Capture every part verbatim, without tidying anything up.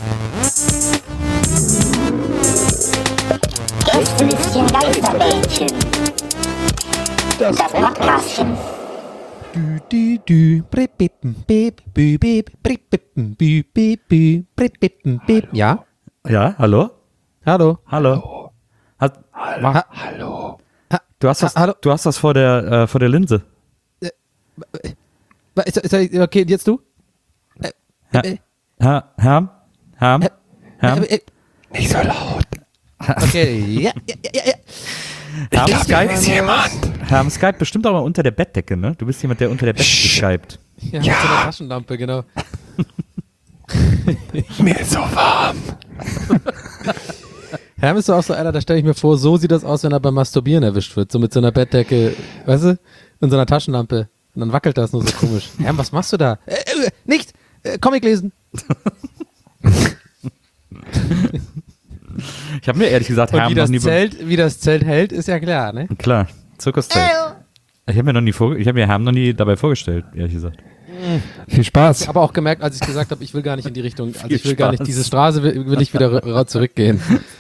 Gästelistchen Geisterbällchen. Das Podcastchen. Du, du, du, brip, bip, bip, bip, bip, brip, bip, bip, bip, bip, brip, bip, bip. Ja? Ja, hallo? Hallo? Hallo? Hat, Hallo? ha, Hallo? du, hast was, Ha, hallo? du hast was vor der, äh, vor der Linse. Ist, ist, okay, jetzt du? Äh, Ja. äh, Ha, Herm? Herm? äh, Herm? äh, äh, Nicht so laut. Okay, ja, ja, ja, ja. Herm, Ich glaube, Skype? da ist jemand. Herm, Skype bestimmt aber unter der Bettdecke, ne? Du bist jemand, der unter der Bettdecke skypt. Ja, Ja. mit so einer Taschenlampe, genau. Mir ist so warm. Herm ist so auch so einer, da stelle ich mir vor, so sieht das aus, wenn er beim Masturbieren erwischt wird. So mit so einer Bettdecke, weißt du? Und so einer Taschenlampe. Und dann wackelt das nur so komisch. Herm, was machst du da? Äh, äh, nicht! Äh, Comic lesen! Ich habe mir ehrlich gesagt Und Herm wie noch das, nie... be- Zelt, wie das Zelt hält, ist ja klar, ne? Klar, Zirkuszelt. Ich habe mir noch nie vor, ich habe mir Herm noch nie dabei vorgestellt, ehrlich gesagt. Viel Spaß. Aber auch gemerkt, als ich gesagt habe, ich will gar nicht in die Richtung, also Viel ich will gar nicht, Spaß. diese Straße will, will ich wieder ra- zurückgehen.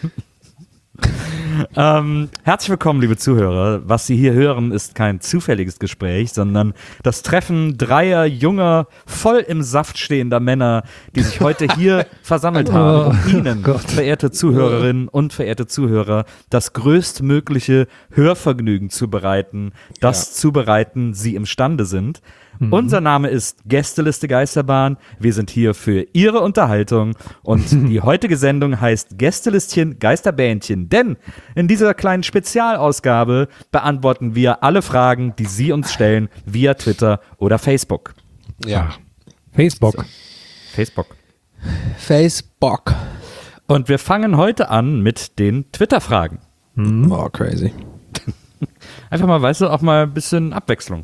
Ähm, herzlich willkommen, liebe Zuhörer. Was Sie hier hören, ist kein zufälliges Gespräch, sondern das Treffen dreier junger, voll im Saft stehender Männer, die sich heute hier versammelt haben, um Ihnen, verehrte Zuhörerinnen und verehrte Zuhörer, das größtmögliche Hörvergnügen zu bereiten, das Ja. zu bereiten Sie imstande sind. Unser Name ist Gästeliste Geisterbahn. Wir sind hier für Ihre Unterhaltung und die heutige Sendung heißt Gästelistchen Geisterbähnchen, denn in dieser kleinen Spezialausgabe beantworten wir alle Fragen, die Sie uns stellen via Twitter oder Facebook. Ja. Facebook. Facebook. Facebook. Und wir fangen heute an mit den Twitter-Fragen. Oh, crazy. Einfach mal, weißt du, auch mal ein bisschen Abwechslung.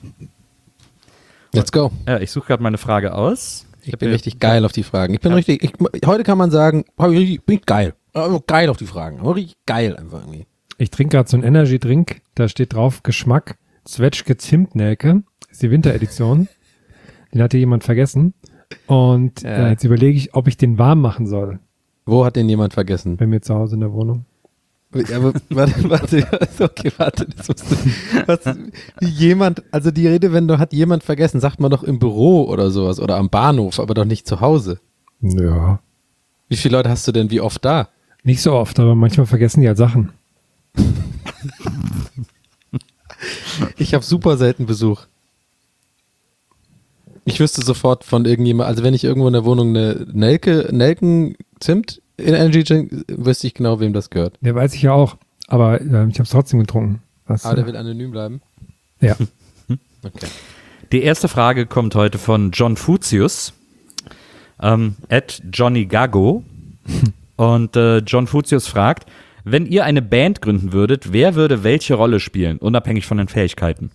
Let's go. Ja, ich suche gerade meine Frage aus. Ich bin richtig geil auf die Fragen. Ich bin richtig, ich, heute kann man sagen, ich bin geil. Also geil auf die Fragen. Aber richtig geil einfach irgendwie. Ich trinke gerade so einen Energy-Drink. Da steht drauf Geschmack Zwetschge Zimtnelke. Das ist die Winteredition. Den hatte jemand vergessen. Und Ja. äh, jetzt überlege ich, ob ich den warm machen soll. Wo hat den jemand vergessen? Bei mir zu Hause in der Wohnung. Ja, aber warte, warte, okay, warte, das musst du, was, wie jemand, also die Redewendung hat jemand vergessen, sagt man doch im Büro oder sowas oder am Bahnhof, aber doch nicht zu Hause. Ja. Wie viele Leute hast du denn wie oft da? Nicht so oft, aber manchmal vergessen die halt Sachen. Ich habe super selten Besuch. Ich wüsste sofort von irgendjemand, also wenn ich irgendwo in der Wohnung eine Nelke, Nelken Zimt in Energy Drink, wüsste ich genau, wem das gehört. Der weiß ich ja auch, aber äh, ich habe es trotzdem getrunken. Was, Aber der will anonym bleiben. ja. Okay. Die erste Frage kommt heute von John Fuzius, ähm, at Johnny Gago. Und äh, John Fuzius fragt, wenn ihr eine Band gründen würdet, wer würde welche Rolle spielen, unabhängig von den Fähigkeiten?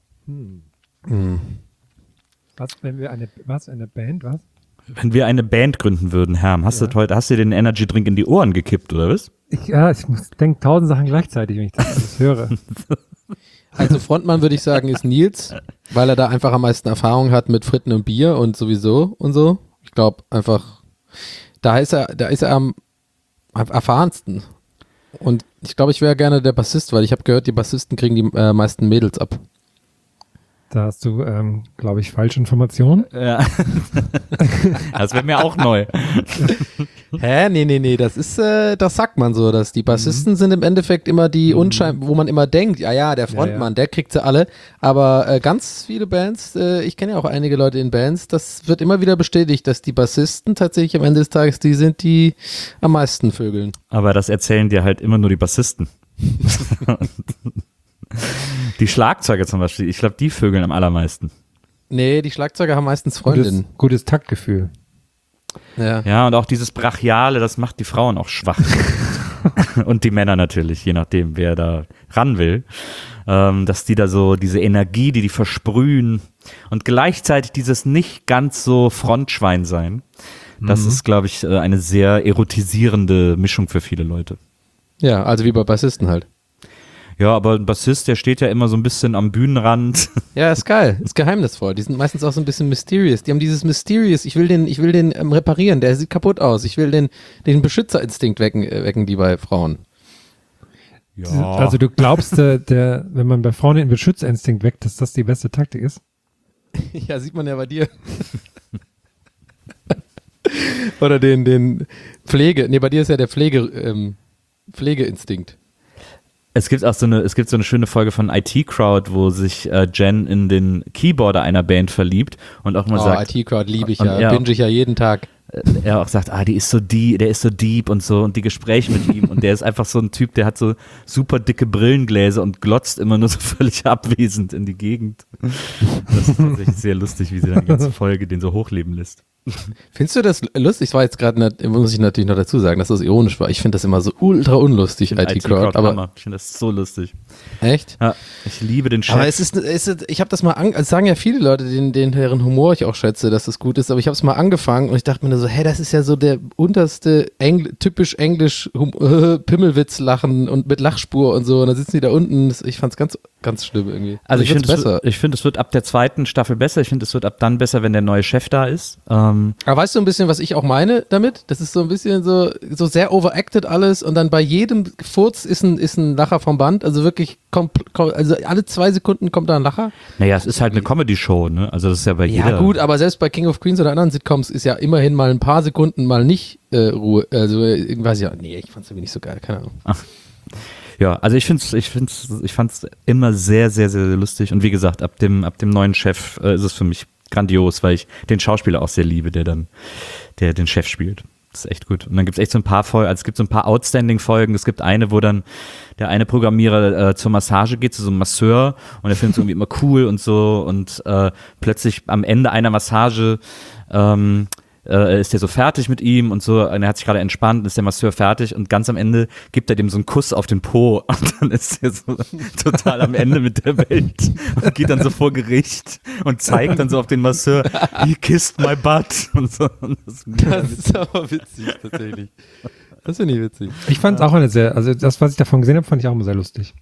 Was, wenn wir eine, was, eine Band, was? Wenn wir eine Band gründen würden, Herm, hast Ja. du heute, hast du den Energy Drink in die Ohren gekippt, oder was? Ich, ja, ich muss denke tausend Sachen gleichzeitig, wenn ich das alles höre. Also Frontmann würde ich sagen ist Nils, weil er da einfach am meisten Erfahrung hat mit Fritten und Bier und sowieso und so. Ich glaube einfach, da ist er, da ist er am, am erfahrensten. Und ich glaube, ich wäre gerne der Bassist, weil ich habe gehört, die Bassisten kriegen die äh, meisten Mädels ab. Da hast du, ähm, glaube ich, falsche Informationen. Ja. Das wäre mir auch neu. Hä? Nee, nee, nee, das ist, äh, das sagt man so, dass die Bassisten sind im Endeffekt immer die Unschein, wo man immer denkt, ja, ja, der Frontmann, Ja, ja. der kriegt sie alle, aber äh, ganz viele Bands, äh, ich kenne ja auch einige Leute in Bands, das wird immer wieder bestätigt, dass die Bassisten tatsächlich am Ende des Tages die sind, die am meisten vögeln. Aber das erzählen dir halt immer nur die Bassisten. Die Schlagzeuger zum Beispiel, ich glaube, die vögeln am allermeisten. Nee, die Schlagzeuger haben meistens Gutes, Freundinnen. gutes Taktgefühl. Ja. Ja, und auch dieses Brachiale, das macht die Frauen auch schwach. Und die Männer natürlich, je nachdem, wer da ran will. Ähm, dass die da so, diese Energie, die die versprühen und gleichzeitig dieses nicht ganz so Frontschwein sein, das Mhm. ist, glaube ich, äh, eine sehr erotisierende Mischung für viele Leute. Ja, also wie bei Bassisten halt. Ja, aber ein Bassist, der steht ja immer so ein bisschen am Bühnenrand. Ja, ist geil. Ist geheimnisvoll. Die sind meistens auch so ein bisschen mysterious. Die haben dieses Mysterious, ich will den, ich will den ähm, reparieren, der sieht kaputt aus. Ich will den, den Beschützerinstinkt wecken, äh, wecken die bei Frauen. Ja. Also du glaubst, der, der, wenn man bei Frauen den Beschützerinstinkt weckt, dass das die beste Taktik ist? Ja, sieht man ja bei dir. Oder den, den Pflege, nee, bei dir ist ja der Pflege, ähm, Pflegeinstinkt. Es gibt auch so eine, es gibt so eine schöne Folge von I T-Crowd, wo sich äh, Jen in den Keyboarder einer Band verliebt und auch mal oh, sagt, I T-Crowd liebe ich und ja, er- binge ich ja jeden Tag. äh, er auch sagt, ah, die ist so deep, der ist so deep und so und die Gespräche mit ihm und der ist einfach so ein Typ, der hat so super dicke Brillengläser und glotzt immer nur so völlig abwesend in die Gegend. Das ist tatsächlich sehr lustig, wie sie dann die ganze Folge den so hochleben lässt. Findest du das lustig? Ich war jetzt gerade, nat- muss ich natürlich noch dazu sagen, dass das ironisch war. Ich finde das immer so ultra unlustig, I T-Crowd. Aber Hammer. Ich finde das so lustig. echt? Ja, ich liebe den Chef. Aber es ist, es ist ich habe das mal, an, es sagen ja viele Leute, den, den deren Humor ich auch schätze, dass das gut ist, aber ich habe es mal angefangen und ich dachte mir nur so, hey, das ist ja so der unterste, Engl typisch englisch hum, äh, Pimmelwitz lachen und mit Lachspur und so und dann sitzen die da unten, das, ich fand's ganz, ganz schlimm irgendwie. Also ich find's finde, es, besser. wird- ich finde, es wird ab der zweiten Staffel besser. Ich finde, es wird ab dann besser, wenn der neue Chef da ist. Ähm, Aber weißt du ein bisschen, was ich auch meine damit? Das ist so ein bisschen so, so sehr overacted alles und dann bei jedem Furz ist ein, ist ein Lacher vom Band, also wirklich, kompl- kom- also alle zwei Sekunden kommt da ein Lacher. naja, es ist halt eine Comedy-Show, ne? Also das ist ja bei Ja jeder. gut, aber selbst bei King of Queens oder anderen Sitcoms ist ja immerhin mal ein paar Sekunden mal nicht äh, Ruhe, also äh, weiß ich ja, nee, ich fand's irgendwie nicht so geil, keine Ahnung. Ja, also ich finde es, ich finde ich fand's immer sehr, sehr, sehr, sehr lustig. Und wie gesagt, ab dem, ab dem neuen Chef äh, ist es für mich grandios, weil ich den Schauspieler auch sehr liebe, der dann, der den Chef spielt. Das ist echt gut. Und dann gibt es echt so ein paar Folgen, also es gibt so ein paar Outstanding-Folgen. Es gibt eine, wo dann der eine Programmierer äh, zur Massage geht, zu so einem Masseur und er findet es irgendwie immer cool und so und äh, plötzlich am Ende einer Massage ähm, äh, ist der so fertig mit ihm und so, und er hat sich gerade entspannt, ist der Masseur fertig und ganz am Ende gibt er dem so einen Kuss auf den Po und dann ist er so total am Ende mit der Welt und geht dann so vor Gericht und zeigt dann so auf den Masseur, he kissed my butt und so. Und das ist mega Das ist aber witzig, tatsächlich. Das finde ich witzig. Ich fand es auch eine sehr, also das, was ich davon gesehen habe, fand ich auch immer sehr lustig.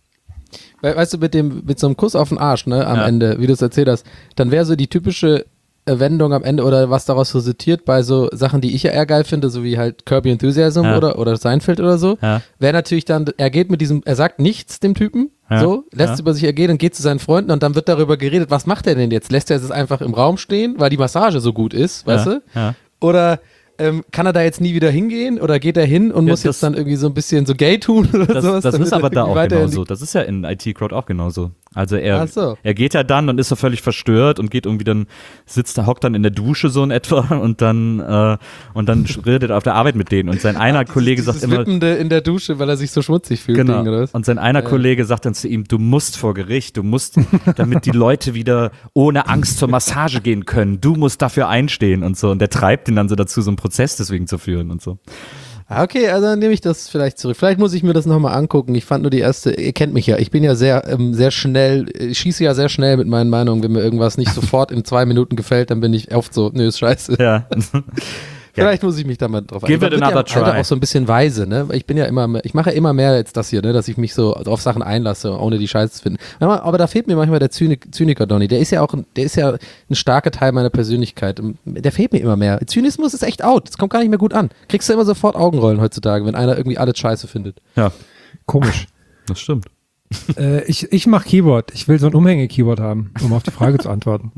We weißt du, mit dem, mit so einem Kuss auf den Arsch, ne, am Ja. Ende, wie du es erzählt hast, dann wäre so die typische äh, Wendung am Ende oder was daraus resultiert bei so Sachen, die ich ja eher geil finde, so wie halt Kirby Enthusiasm Ja. oder, oder Seinfeld oder so, Ja. wäre natürlich dann, er geht mit diesem, er sagt nichts dem Typen, Ja. so, lässt Ja. es über sich ergehen und geht zu seinen Freunden und dann wird darüber geredet, was macht er denn jetzt? Lässt er es einfach im Raum stehen, weil die Massage so gut ist, weißt Ja. du? Ja. Oder ähm, kann er da jetzt nie wieder hingehen oder geht er hin und Ja, muss das- jetzt dann irgendwie so ein bisschen so gay tun oder Das, sowas? das damit ist er aber da irgendwie auch weiter in die- genauso. Das ist ja in I T-Crowd auch genauso. Also er, Ach so. er geht ja dann und ist so völlig verstört und geht irgendwie dann, sitzt da, hockt dann in der Dusche so in etwa und dann, äh, und dann redet er auf der Arbeit mit denen und sein einer Kollege sagt Dieses immer, Wippende in der Dusche, weil er sich so schmutzig fühlt. genau, Ding, oder was? und sein einer Kollege sagt dann zu ihm, du musst vor Gericht, du musst, damit die Leute wieder ohne Angst zur Massage gehen können, du musst dafür einstehen und so und der treibt ihn dann so dazu, so einen Prozess deswegen zu führen und so. Ah, okay, also dann nehme ich das vielleicht zurück. Vielleicht muss ich mir das nochmal angucken. Ich fand nur die erste, ihr kennt mich ja, ich bin ja sehr, ähm, sehr schnell, ich schieße ja sehr schnell mit meinen Meinungen. Wenn mir irgendwas nicht sofort in zwei Minuten gefällt, dann bin ich oft so, nö, ist scheiße. Ja. Vielleicht muss ich mich da mal drauf Give Man it wird ja another im Alter try. auch so ein bisschen weise, ne? Weil ich bin ja immer, mehr- ich mache ja immer mehr als das hier, ne? Dass ich mich so auf Sachen einlasse, ohne die Scheiße zu finden. Manchmal- Aber da fehlt mir manchmal der Zynik, Zyniker, Donny. Der ist ja auch, ein- der ist ja ein starker Teil meiner Persönlichkeit. Der fehlt mir immer mehr. Zynismus ist echt out. Das kommt gar nicht mehr gut an. Kriegst du immer sofort Augenrollen heutzutage, wenn einer irgendwie alles Scheiße findet. Ja, Komisch. das stimmt. äh, ich ich mache Keyboard. Ich will so ein Umhänge-Keyboard haben, um auf die Frage zu antworten.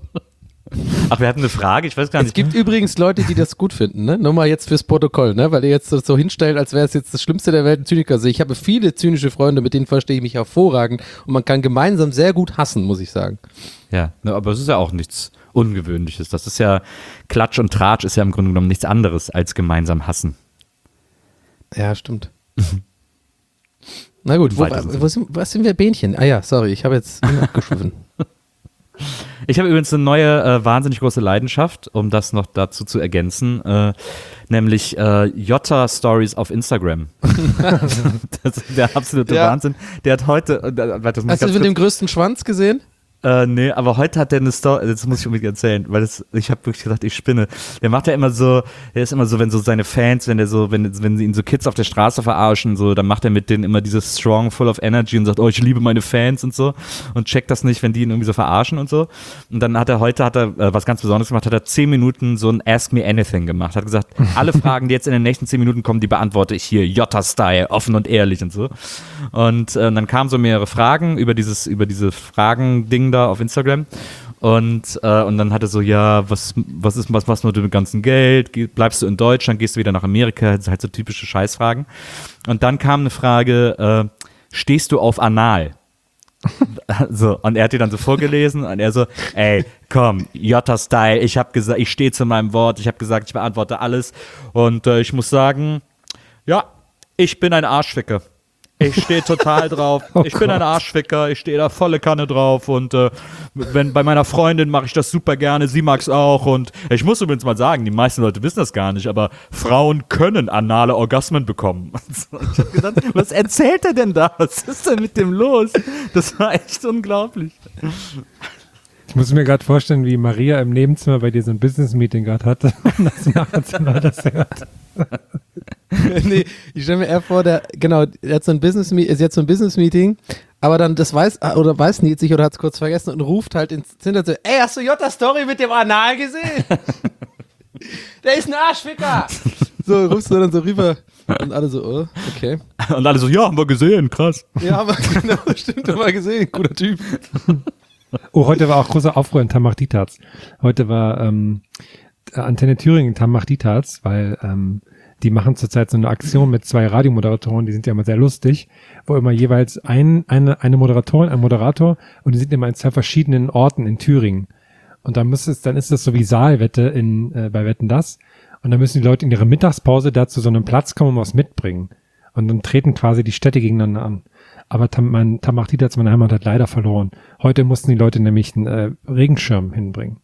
Ach, wir hatten eine Frage, ich weiß gar Es nicht. gibt übrigens Leute, die das gut finden, ne? Nur mal jetzt fürs Protokoll, ne? Weil ihr jetzt das so hinstellt, als wäre es jetzt das Schlimmste der Welt, ein Zyniker sehe. Ich habe viele zynische Freunde, mit denen verstehe ich mich hervorragend und man kann gemeinsam sehr gut hassen, muss ich sagen. Ja, ne, aber es ist ja auch nichts Ungewöhnliches. Das ist ja, Klatsch und Tratsch ist ja im Grunde genommen nichts anderes als gemeinsam hassen. Ja, stimmt. Na gut, wo, Weiter sind wo sind, was sind wir Bähnchen? Ah ja, sorry, ich habe jetzt abgeschwiffen. Ich habe übrigens eine neue, äh, wahnsinnig große Leidenschaft, um das noch dazu zu ergänzen, äh, nämlich äh, Jota-Stories auf Instagram. Das ist der absolute Ja. Wahnsinn. Der hat heute, äh, warte, das muss ich Hast du ganz mit dem kurz, größten Schwanz gesehen? Äh, nee, aber heute hat der eine Story, das muss ich unbedingt erzählen, weil das, ich habe wirklich gedacht, ich spinne. Der macht ja immer so, der ist immer so, wenn so seine Fans, wenn der so, wenn, wenn sie ihn so Kids auf der Straße verarschen, so, dann macht er mit denen immer dieses Strong, Full of Energy und sagt, oh, ich liebe meine Fans und so und checkt das nicht, wenn die ihn irgendwie so verarschen und so. Und dann hat er heute, hat er äh, was ganz Besonderes gemacht, hat er zehn Minuten so ein Ask Me Anything gemacht, hat gesagt, alle Fragen, die jetzt in den nächsten zehn Minuten kommen, die beantworte ich hier, Jota-Style, offen und ehrlich und so. Und äh, dann kamen so mehrere Fragen über dieses, über diese Fragen-Ding da auf Instagram und, äh, und dann hatte so, ja, was, was ist, was machst du mit dem ganzen Geld? Ge- bleibst du in Deutschland, gehst du wieder nach Amerika? Das sind halt so typische Scheißfragen. Und dann kam eine Frage, äh, stehst du auf Anal? So, und er hat die dann so vorgelesen und er so, ey, komm, Jota-Style, ich hab gesagt, ich stehe zu meinem Wort, ich habe gesagt, ich beantworte alles und äh, ich muss sagen, ja, ich bin ein Arschficker. Ich stehe total drauf. Oh ich bin Gott. ein Arschficker. Ich stehe da volle Kanne drauf. Und äh, wenn bei meiner Freundin mache ich das super gerne. Sie mag's auch. Und ich muss übrigens mal sagen, die meisten Leute wissen das gar nicht, aber Frauen können anale Orgasmen bekommen. Ich habe gedacht, was erzählt er denn da? Was ist denn mit dem los? Das war echt unglaublich. Ich muss mir gerade vorstellen, wie Maria im Nebenzimmer bei dir so ein Business-Meeting gerade hatte und das nacheinander das hört. Nee, ich stelle mir eher vor, der, genau, er hat so ein Business, sie hat so ein Business-Meeting, aber dann das weiß, oder weiß Nils sich oder hat es kurz vergessen und ruft halt ins Zimmer so, ey, hast du Jota-Story mit dem Anal gesehen? Der ist ein Arschficker! So, rufst du dann so rüber und alle so, oh, okay. Und alle so, ja, haben wir gesehen, krass. Ja, aber genau, stimmt, haben wir gesehen, guter Typ. Oh, heute war auch großer Aufruhr in Tamach-Dietz. Heute war ähm, Antenne Thüringen Tamach-Dietz, weil ähm, die machen zurzeit so eine Aktion mit zwei Radiomoderatoren, die sind ja immer sehr lustig, wo immer jeweils ein, eine, eine Moderatorin, ein Moderator und die sind immer in zwei verschiedenen Orten in Thüringen. Und dann muss es, dann ist das so wie Saalwette in, äh, bei Wetten das. Und dann müssen die Leute in ihrer Mittagspause da zu so einem Platz kommen und was mitbringen. Und dann treten quasi die Städte gegeneinander an. Aber Tam, mein Tamach-Dietz, meine Heimat, hat leider verloren. Heute mussten die Leute nämlich einen äh, Regenschirm hinbringen.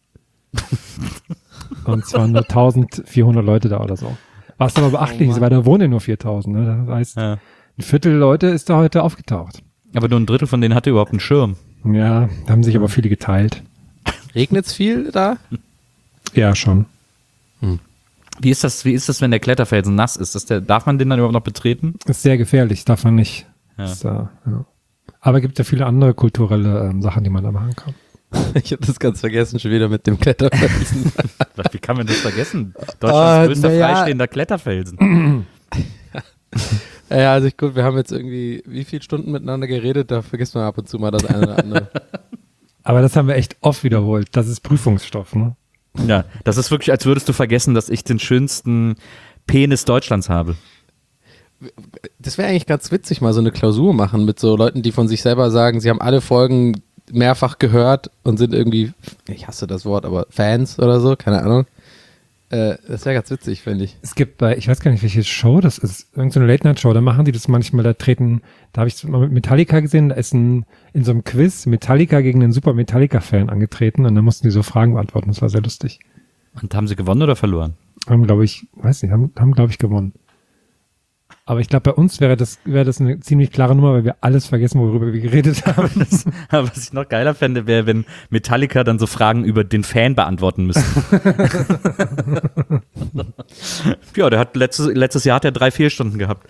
Und zwar nur eintausendvierhundert Leute da oder so. Was aber beachtlich ist, weil da wohnen ja nur viertausend. Ne? Das heißt, Ja. ein Viertel Leute ist da heute aufgetaucht. Aber nur ein Drittel von denen hatte überhaupt einen Schirm. Ja, da haben sich aber viele geteilt. Regnet's viel da? Ja, schon. Wie ist das, wie ist das, wenn der Kletterfelsen nass ist? ist der, darf man den dann überhaupt noch betreten? Ist sehr gefährlich, darf man nicht. Ja. Ist, äh, ja. Aber gibt ja viele andere kulturelle ähm, Sachen, die man da machen kann. Ich habe das ganz vergessen, schon wieder mit dem Kletterfelsen. Wie kann man das vergessen? Ah, Deutschlands größter na ja. freistehender Kletterfelsen. Ja, also ich gut, wir haben jetzt irgendwie wie viele Stunden miteinander geredet, da vergisst man ab und zu mal das eine oder andere. Aber das haben wir echt oft wiederholt. Das ist Prüfungsstoff, ne? Ja, das ist wirklich, als würdest du vergessen, dass ich den schönsten Penis Deutschlands habe. Das wäre eigentlich ganz witzig, mal so eine Klausur machen mit so Leuten, die von sich selber sagen, sie haben alle Folgen mehrfach gehört und sind irgendwie, ich hasse das Wort, aber Fans oder so, keine Ahnung. Äh, das wäre ganz witzig, finde ich. Es gibt bei, ich weiß gar nicht, welche Show das ist, irgendeine Late-Night-Show, da machen die das manchmal, da treten, da habe ich es mal mit Metallica gesehen, da ist ein, in so einem Quiz Metallica gegen einen super Metallica-Fan angetreten und dann mussten die so Fragen beantworten, das war sehr lustig. Und haben sie gewonnen oder verloren? Haben, glaube ich, weiß nicht, haben, haben glaube ich, gewonnen. Aber ich glaube, bei uns wäre das, wäre das eine ziemlich klare Nummer, weil wir alles vergessen, worüber wir geredet haben. Das, aber was ich noch geiler fände, wäre, wenn Metallica dann so Fragen über den Fan beantworten müsste. Ja, der hat letztes, letztes Jahr hat er drei, vier Stunden gehabt.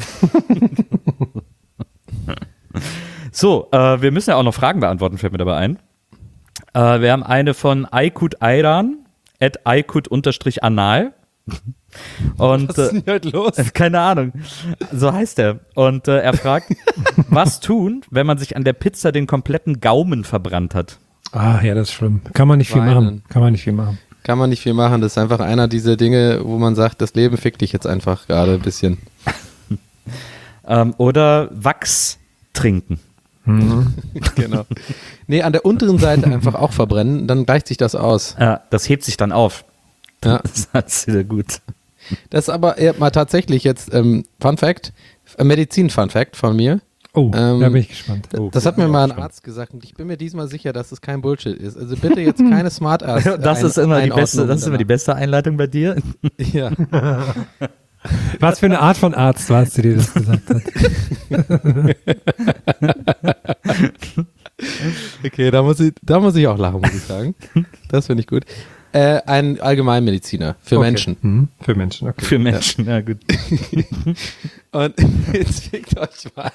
So, äh, wir müssen ja auch noch Fragen beantworten, fällt mir dabei ein. Äh, wir haben eine von Aykut Ayran, at Aykut-anal. Und, Was ist denn heute los? äh, keine Ahnung, so heißt er. Und äh, er fragt, was tun, wenn man sich an der Pizza den kompletten Gaumen verbrannt hat? Ah, ja, das ist schlimm. Kann man nicht viel Weinen. machen. Kann man nicht viel machen. Kann man nicht viel machen, das ist einfach einer dieser Dinge, wo man sagt, das Leben fickt dich jetzt einfach gerade ein bisschen. Ähm, oder Wachs trinken. Genau. Nee, an der unteren Seite einfach auch verbrennen, dann gleicht sich das aus. Ja, das hebt sich dann auf. Ja. Das ist wieder gut. Das ist aber eher mal tatsächlich jetzt ähm, Fun Fact, äh, Medizin-Fun Fact von mir. Oh, Ähm, da bin ich gespannt. Oh, Das hat mir bin mal ich ein gespannt. Arzt gesagt und ich bin mir diesmal sicher, dass es kein Bullshit ist. Also bitte jetzt keine Smart Ass. Das ist immer die beste, das ist immer die beste Einleitung bei dir. Ja. Was für eine Art von Arzt warst du, dir das gesagt hat? Okay, da muss ich, da muss ich auch lachen, muss ich sagen. Das finde ich gut. Äh, ein Allgemeinmediziner für Okay. Menschen. Hm, für Menschen, okay. Für Menschen, ja, gut. Und jetzt fickt euch mal.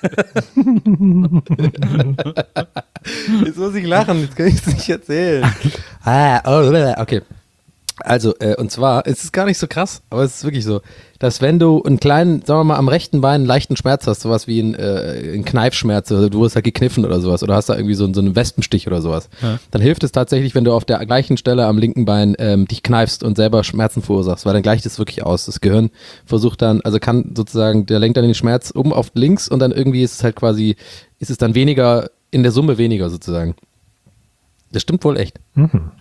Jetzt muss ich lachen, jetzt kann ich es nicht erzählen. Ah, oh, okay. Also, äh, und zwar, es ist gar nicht so krass, aber es ist wirklich so, dass wenn du einen kleinen, sagen wir mal, am rechten Bein einen leichten Schmerz hast, sowas wie ein, äh, ein Kneifschmerz, also du wirst halt gekniffen oder sowas, oder hast da irgendwie so, so einen Wespenstich oder sowas, Ja. dann hilft es tatsächlich, wenn du auf der gleichen Stelle am linken Bein ähm, dich kneifst und selber Schmerzen verursachst, weil dann gleicht es wirklich aus. Das Gehirn versucht dann, also kann sozusagen, der lenkt dann den Schmerz um auf links und dann irgendwie ist es halt quasi, ist es dann weniger, in der Summe weniger sozusagen. Das stimmt wohl echt. Mhm.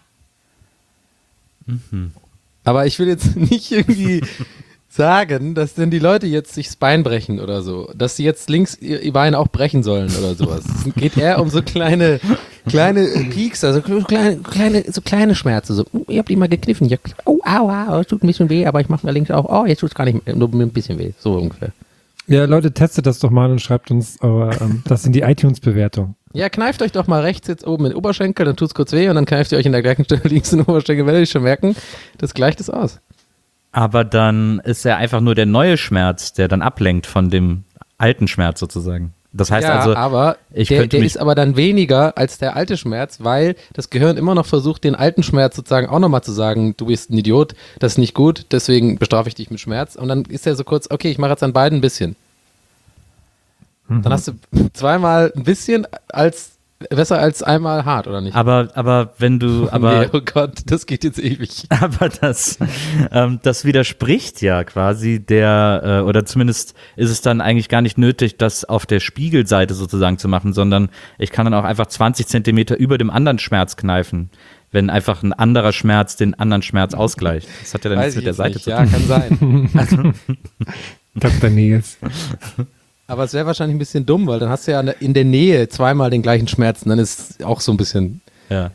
Aber ich will jetzt nicht irgendwie sagen, dass denn die Leute jetzt sich das Bein brechen oder so, dass sie jetzt links ihr, ihr Bein auch brechen sollen oder sowas. Es geht eher um so kleine, kleine Peaks, also kleine, kleine, so kleine Schmerzen. So, oh, ich hab die mal gekniffen. Ja, oh, aua, es tut ein bisschen weh, aber ich mache mir links auch, oh, jetzt tut es gar nicht mehr, nur ein bisschen weh. So ungefähr. Ja, Leute, testet das doch mal und schreibt uns eure, ähm, das in die iTunes-Bewertung. Ja, kneift euch doch mal rechts jetzt oben in den Oberschenkel, dann tut's kurz weh und dann kneift ihr euch in der gleichen Stelle links in den Oberschenkel, werdet ihr schon merken, das gleicht es aus. Aber dann ist ja einfach nur der neue Schmerz, der dann ablenkt von dem alten Schmerz sozusagen. Das heißt ja, also, aber ich der, könnte der mich- ist aber dann weniger als der alte Schmerz, weil das Gehirn immer noch versucht, den alten Schmerz sozusagen auch nochmal zu sagen, du bist ein Idiot, das ist nicht gut, deswegen bestrafe ich dich mit Schmerz. Und dann ist er so kurz, okay, ich mache jetzt an beiden ein bisschen. Dann hast du zweimal ein bisschen als besser als einmal hart, oder nicht? aber, aber wenn du, aber, nee, oh Gott, das geht jetzt ewig. aber das, ähm, das widerspricht ja quasi der, äh, oder zumindest ist es dann eigentlich gar nicht nötig, das auf der Spiegelseite sozusagen zu machen, sondern ich kann dann auch einfach zwanzig Zentimeter über dem anderen Schmerz kneifen, wenn einfach ein anderer Schmerz den anderen Schmerz ausgleicht. Das hat ja dann Weiß nichts ich mit der jetzt Seite nicht. zu Ja, tun. kann sein. Doktor Nils. Aber es wäre wahrscheinlich ein bisschen dumm, weil dann hast du ja in der Nähe zweimal den gleichen Schmerz. Und dann ist auch so ein bisschen, Ja.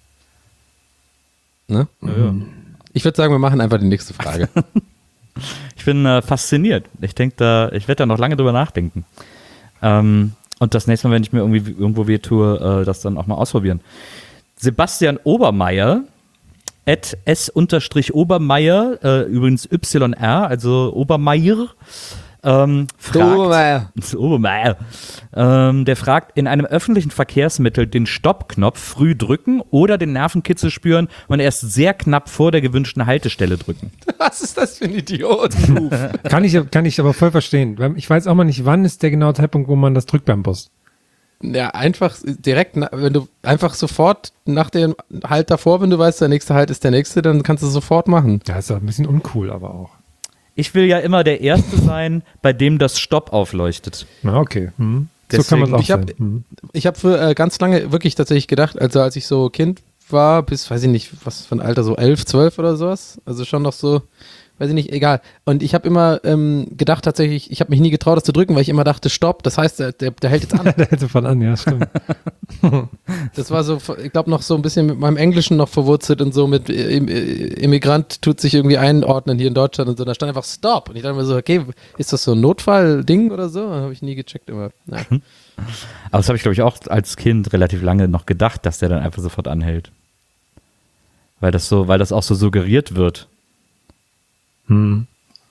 ne? Ja, ja. Ich würde sagen, wir machen einfach die nächste Frage. Ich bin äh, fasziniert. Ich denke da, ich werde da noch lange drüber nachdenken. Ähm, und das nächste Mal, wenn ich mir irgendwie irgendwo weh tue, äh, das dann auch mal ausprobieren. Sebastian Obermeier, at s-obermeier, äh, übrigens Y R, also Obermeier, ähm, fragt, Obermeier. Obermeier, ähm, der fragt, in einem öffentlichen Verkehrsmittel den Stoppknopf früh drücken oder den Nervenkitzel spüren und erst sehr knapp vor der gewünschten Haltestelle drücken. Was ist das für ein Idiot? Kann ich, kann ich aber voll verstehen. Ich weiß auch mal nicht, wann ist der genaue Zeitpunkt, wo man das drückt beim Bus. Ja, einfach direkt, na- wenn du einfach sofort nach dem Halt davor, wenn du weißt, der nächste Halt ist der nächste, dann kannst du es sofort machen. Ja, ist doch ein bisschen uncool, aber auch. Ich will ja immer der Erste sein, bei dem das Stopp aufleuchtet. Na, okay. Hm. So Deswegen- kann man es auch Ich hab- sein. Hm. Ich habe für äh, ganz lange wirklich tatsächlich gedacht, also als ich so Kind war, bis, weiß ich nicht, was für ein Alter, so elf, zwölf oder sowas, also schon noch so, weiß ich nicht, egal. Und ich habe immer ähm, gedacht tatsächlich, ich habe mich nie getraut, das zu drücken, weil ich immer dachte, stopp, das heißt, der, der, der hält jetzt an. Der hält sofort an, ja, stimmt. Das war so, ich glaube, noch so ein bisschen mit meinem Englischen noch verwurzelt und so mit äh, Im- äh, Immigrant tut sich irgendwie einordnen hier in Deutschland und so. Da stand einfach Stop. Und ich dachte mir so, okay, ist das so ein Notfallding oder so? Habe ich nie gecheckt immer. Ja. Aber das habe ich, glaube ich, auch als Kind relativ lange noch gedacht, dass der dann einfach sofort anhält. Weil das so, weil das auch so suggeriert wird. Hm.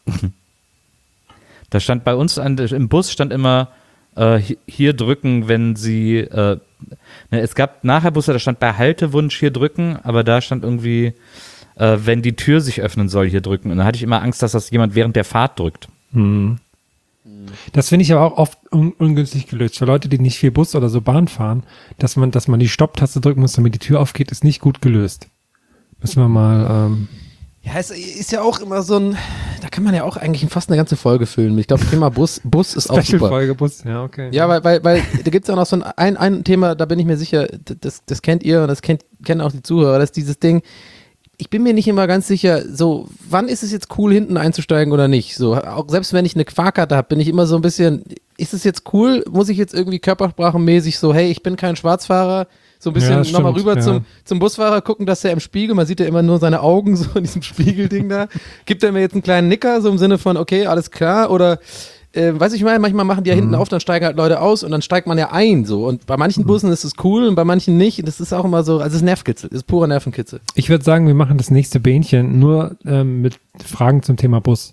Da stand bei uns an, im Bus stand immer äh, hi- hier drücken, wenn sie äh, ne, es gab nachher Busse, da stand bei Haltewunsch hier drücken, aber da stand irgendwie, äh, wenn die Tür sich öffnen soll, hier drücken. Und da hatte ich immer Angst, dass das jemand während der Fahrt drückt. Hm. Das finde ich aber auch oft un ungünstig gelöst. Für Leute, die nicht viel Bus oder so Bahn fahren, dass man, dass man die Stopptaste drücken muss, damit die Tür aufgeht, ist nicht gut gelöst. Müssen wir mal, ähm, Ja, es ist ja auch immer so ein, da kann man ja auch eigentlich fast eine ganze Folge füllen. Ich glaube, Thema Bus, Bus ist auch super. Special-Folge Bus, ja, okay. Ja, weil, weil, weil da gibt es auch noch so ein, ein, ein Thema, da bin ich mir sicher, das, das kennt ihr und das kennt, kennen auch die Zuhörer, das ist dieses Ding, ich bin mir nicht immer ganz sicher, so, wann ist es jetzt cool, hinten einzusteigen oder nicht? So, auch selbst wenn ich eine Fahrkarte habe, bin ich immer so ein bisschen, ist es jetzt cool? Muss ich jetzt irgendwie körpersprachenmäßig so, hey, ich bin kein Schwarzfahrer, so ein bisschen Ja, nochmal stimmt, rüber ja. zum, zum Busfahrer gucken, dass er im Spiegel, man sieht ja immer nur seine Augen so in diesem Spiegelding da, gibt er mir jetzt einen kleinen Nicker, so im Sinne von, okay, alles klar, oder äh, weiß ich mal, manchmal machen die ja hinten Mhm. auf, dann steigen halt Leute aus und dann steigt man ja ein so. Und bei manchen Bussen ist es cool und bei manchen nicht. Das ist auch immer so, also es ist Nervkitzel, es ist purer Nervenkitzel. Ich würde sagen, wir machen das nächste Bähnchen nur ähm, mit Fragen zum Thema Bus.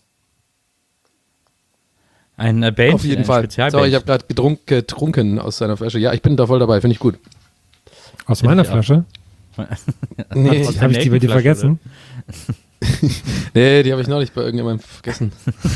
Ein äh, Bähnchen, Auf jeden ein Fall. Spezialbähnchen. Sorry, ich habe gerade getrunk, getrunken aus seiner Flasche. Ja, ich bin da voll dabei, finde ich gut. Aus Find meiner ich auch. Flasche? Nee, Aus der Habe ich die bei dir Nelkenflasche, vergessen? nee die habe ich neulich bei irgendjemandem vergessen.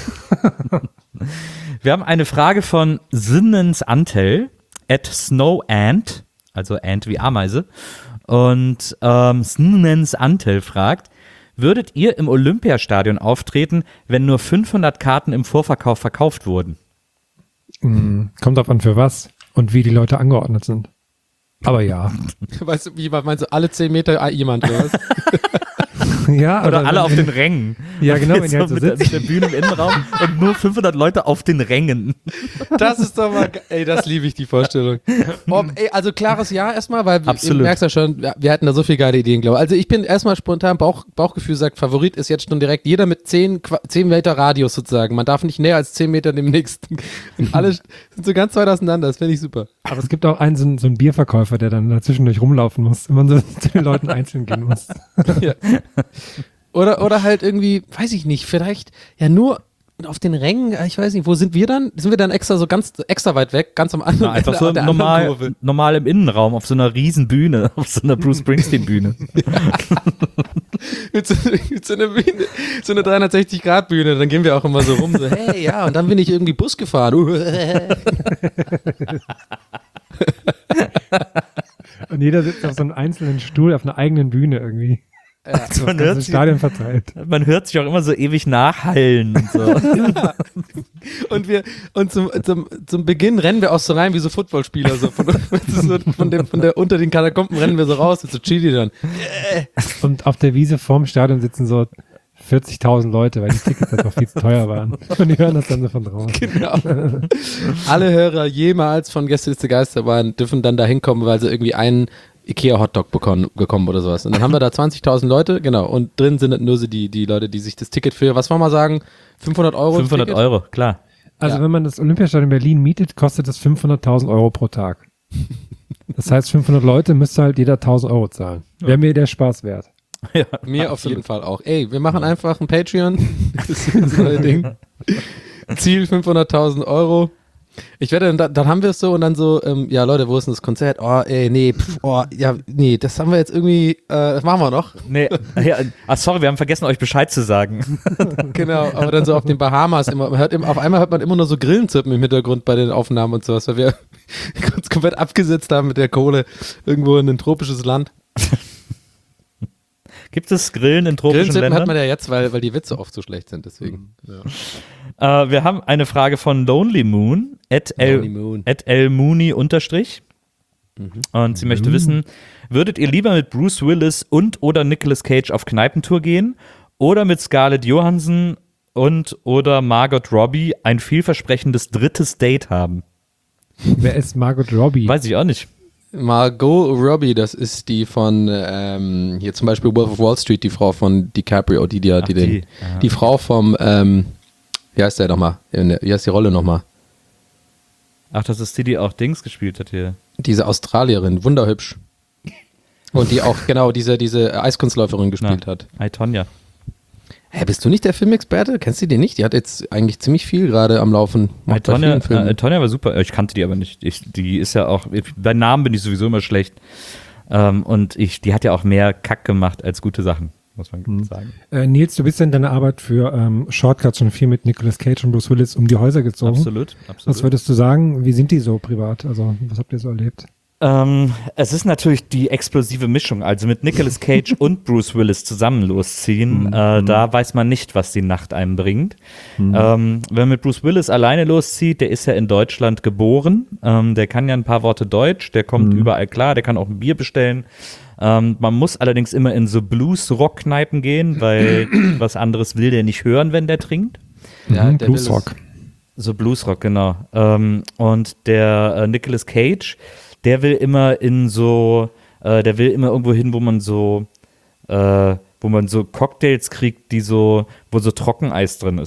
Wir haben eine Frage von Sinnens Antel at Snow Ant, also Ant wie Ameise. Und ähm, Sinnens Antel fragt, würdet ihr im Olympiastadion auftreten, wenn nur fünfhundert Karten im Vorverkauf verkauft wurden? Mhm. Kommt drauf an, für was und wie die Leute angeordnet sind. Aber ja. Weißt du, wie meinst du, alle zehn Meter jemand oder was? ja Oder alle wenn- auf den Rängen. Ja, genau, wenn die halt so mit, der, sitzen. mit der Bühne im Innenraum und nur fünfhundert Leute auf den Rängen. Das ist doch mal, ge- ey, das liebe ich, die Vorstellung. Oh, ey, also klares Ja erstmal, weil Absolut. du merkst ja schon, wir, wir hatten da so viele geile Ideen, glaube ich. Also ich bin erstmal spontan, Bauch, Bauchgefühl sagt, Favorit ist jetzt schon direkt jeder mit zehn, Qua- zehn Meter Radius sozusagen. Man darf nicht näher als zehn Meter dem nächsten. Und alle sind so ganz weit auseinander, das finde ich super. Aber es gibt auch einen, so, einen- so einen Bierverkäufer, der dann dazwischendurch rumlaufen muss, wenn man so zu den Leuten einzeln gehen muss. Ja. Oder, oder halt irgendwie, weiß ich nicht, vielleicht ja nur auf den Rängen, ich weiß nicht, wo sind wir dann? Sind wir dann extra so ganz extra weit weg, ganz am anderen Na, einfach Ende so der anderen normal, Kurve? normal im Innenraum, auf so einer riesen Bühne, auf so einer Bruce Springsteen-Bühne. mit, so, mit so einer Bühne, so eine dreihundertsechzig Grad Bühne, dann gehen wir auch immer so rum, so, hey, ja, und dann bin ich irgendwie Bus gefahren. Und jeder sitzt auf so einem einzelnen Stuhl auf einer eigenen Bühne irgendwie. Also Das man, ganze hört sich, Stadion verteilt. man hört sich auch immer so ewig nachhallen und so. Und wir, und zum, zum, zum Beginn rennen wir auch so rein wie so Footballspieler, so von, so von, dem, von der, unter den Katakomben rennen wir so raus, mit so Chili dann. Und auf der Wiese vorm Stadion sitzen so vierzigtausend Leute, weil die Tickets einfach viel zu teuer waren. Und die hören das dann so von draußen. Genau. Alle Hörer jemals von Gästeliste Geisterbahn dürfen dann da hinkommen, weil sie irgendwie einen Ikea-Hotdog bekommen, bekommen oder sowas. Und dann haben wir da zwanzigtausend Leute, genau, und drin sind nur so die, die Leute, die sich das Ticket für, was wollen wir sagen, fünfhundert Euro? das fünfhundert Ticket? Euro, klar. Also Ja. wenn man das Olympiastadion in Berlin mietet, kostet das fünfhunderttausend Euro pro Tag. Das heißt, fünfhundert Leute müsste halt jeder tausend Euro zahlen. Wäre mir der Spaß wert. Ja, Mir auf jeden Fall auch. Ey, wir machen einfach ein Patreon. Das ist das neue Ding. Ziel fünfhunderttausend Euro. Ich werde dann, dann haben wir es so und dann so, ähm, ja Leute, wo ist denn das Konzert? Oh, ey, nee, pf, oh, ja, nee, das haben wir jetzt irgendwie, äh, das machen wir noch. Nee, ja, ah, sorry, wir haben vergessen, euch Bescheid zu sagen. Genau, aber dann so auf den Bahamas immer, man hört immer, auf einmal hört man immer nur so Grillenzirpen im Hintergrund bei den Aufnahmen und sowas, weil wir uns komplett abgesetzt haben mit der Kohle irgendwo in ein tropisches Land. Gibt es Grillen in tropischen Grillenzirpen Ländern? hat man ja jetzt, weil, weil die Witze oft so schlecht sind, deswegen. Ja. Äh, wir haben eine Frage von Lonely Moon, at Lonely Moon. El, at El Mooney unterstrich. Und sie möchte wissen, würdet ihr lieber mit Bruce Willis und oder Nicolas Cage auf Kneipentour gehen oder mit Scarlett Johansson und oder Margot Robbie ein vielversprechendes drittes Date haben? Wer ist Margot Robbie? Weiß ich auch nicht. Margot Robbie, das ist die von ähm, hier zum Beispiel Wolf of Wall Street, die Frau von DiCaprio, die die, Ach, die, den, die, ja. die Frau vom, ähm, wie heißt der nochmal? Wie heißt die Rolle nochmal? Ach, das ist die, die auch Dings gespielt hat hier. Diese Australierin, wunderhübsch. Und die auch, genau, diese, diese Eiskunstläuferin gespielt Na, hat. Hi, Tonja. Hä, bist du nicht der Filmexperte? Kennst du den nicht? Die hat jetzt eigentlich ziemlich viel gerade am Laufen. Hi, Macht bei Tonja, vielen Filmen. äh, Tonja war super. Ich kannte die aber nicht. Ich, die ist ja auch, bei Namen bin ich sowieso immer schlecht. Ähm, und ich, die hat ja auch mehr Kack gemacht als gute Sachen, muss man Mhm. sagen. Äh, Nils, du bist ja in deiner Arbeit für ähm, Shortcuts schon viel mit Nicolas Cage und Bruce Willis um die Häuser gezogen. Absolut, Was absolut. würdest du sagen? Wie sind die so privat? Also, was habt ihr so erlebt? Ähm, es ist natürlich die explosive Mischung. Also mit Nicolas Cage und Bruce Willis zusammen losziehen, Mhm. äh, da weiß man nicht, was die Nacht einem bringt. Ähm, wenn man mit Bruce Willis alleine loszieht, der ist ja in Deutschland geboren, ähm, der kann ja ein paar Worte Deutsch, der kommt Mhm. überall klar, der kann auch ein Bier bestellen. Ähm, man muss allerdings immer in so Blues-Rock-Kneipen gehen, weil was anderes will der nicht hören, wenn der trinkt. Ja, Mhm, der will Bluesrock. So Bluesrock, genau. Ähm, und der äh, Nicolas Cage, der will immer in so, äh, der will immer irgendwo hin, wo man so, äh, wo man so Cocktails kriegt, die so, wo so Trockeneis drin ist.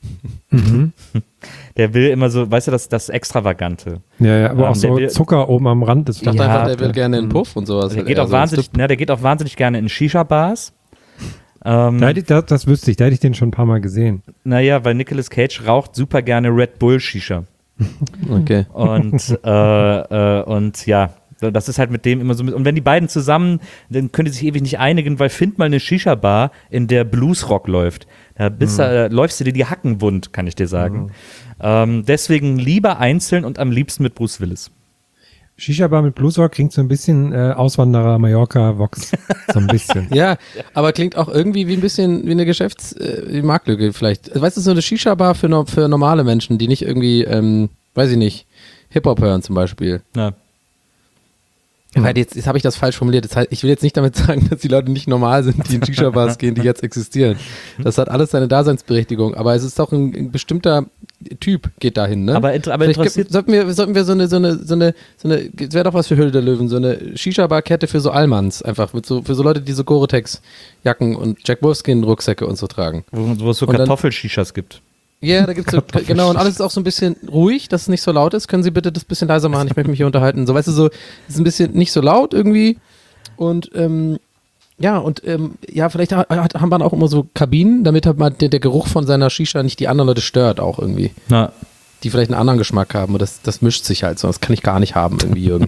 Mhm. Der will immer so, weißt du, das, das Extravagante. Ja, ja, aber Ähm, auch so der will- Zucker oben am Rand ist. Ich dachte Ja, einfach, der will der- gerne in den Puff und sowas. Der halt geht, eher auch so. wahnsinnig, ne, der geht auch wahnsinnig gerne in Shisha-Bars. Ähm, Da hätte ich, das, das wüsste ich, da hätte ich den schon ein paar Mal gesehen. naja, weil Nicolas Cage raucht super gerne Red Bull Shisha. Okay. Und, äh, äh, und ja, das ist halt mit dem immer so. Mit, und wenn die beiden zusammen, dann können die sich ewig nicht einigen, weil find mal eine Shisha-Bar, in der Bluesrock läuft. Da, bist, mhm. da läufst du dir die Hacken wund, kann ich dir sagen. Mhm. Ähm, deswegen lieber einzeln und am liebsten mit Bruce Willis. Shisha-Bar mit Bluesrock klingt so ein bisschen äh, Auswanderer, Mallorca, Vox. So ein bisschen. Ja, aber klingt auch irgendwie wie ein bisschen wie eine Geschäfts-, äh, wie Marktlücke vielleicht. Weißt du, so eine Shisha-Bar für, no, für normale Menschen, die nicht irgendwie, ähm, weiß ich nicht, Hip-Hop hören zum Beispiel. Ja. Weil jetzt, jetzt habe ich das falsch formuliert. Das heißt, ich will jetzt nicht damit sagen, dass die Leute nicht normal sind, die in Shisha-Bars gehen, die jetzt existieren. Das hat alles seine Daseinsberechtigung. Aber es ist doch ein, ein bestimmter Typ geht dahin, ne? Aber, inter aber Vielleicht interessiert. gibt, sollten wir, sollten wir so eine, so eine, so eine, so eine, es wäre doch was für Höhle der Löwen, so eine Shisha-Bar-Kette für so Allmanns, einfach mit so, für so Leute, die so Gore-Tex-Jacken und Jack Wolfskin-Rucksäcke und so tragen. Wo, wo es so Und dann- Kartoffelshishas gibt. Ja, yeah, da gibt's so, genau, und alles ist auch so ein bisschen ruhig, dass es nicht so laut ist. Können Sie bitte das ein bisschen leiser machen? Ich möchte mich hier unterhalten. So, weißt du, so, es ist ein bisschen nicht so laut irgendwie. Und, ähm, ja, und, ähm, ja, vielleicht ha- hat, haben wir auch immer so Kabinen, damit halt mal der, der Geruch von seiner Shisha nicht die anderen Leute stört auch irgendwie. Na, Die vielleicht einen anderen Geschmack haben. Und das, das mischt sich halt so. Das kann ich gar nicht haben irgendwie, Jürgen.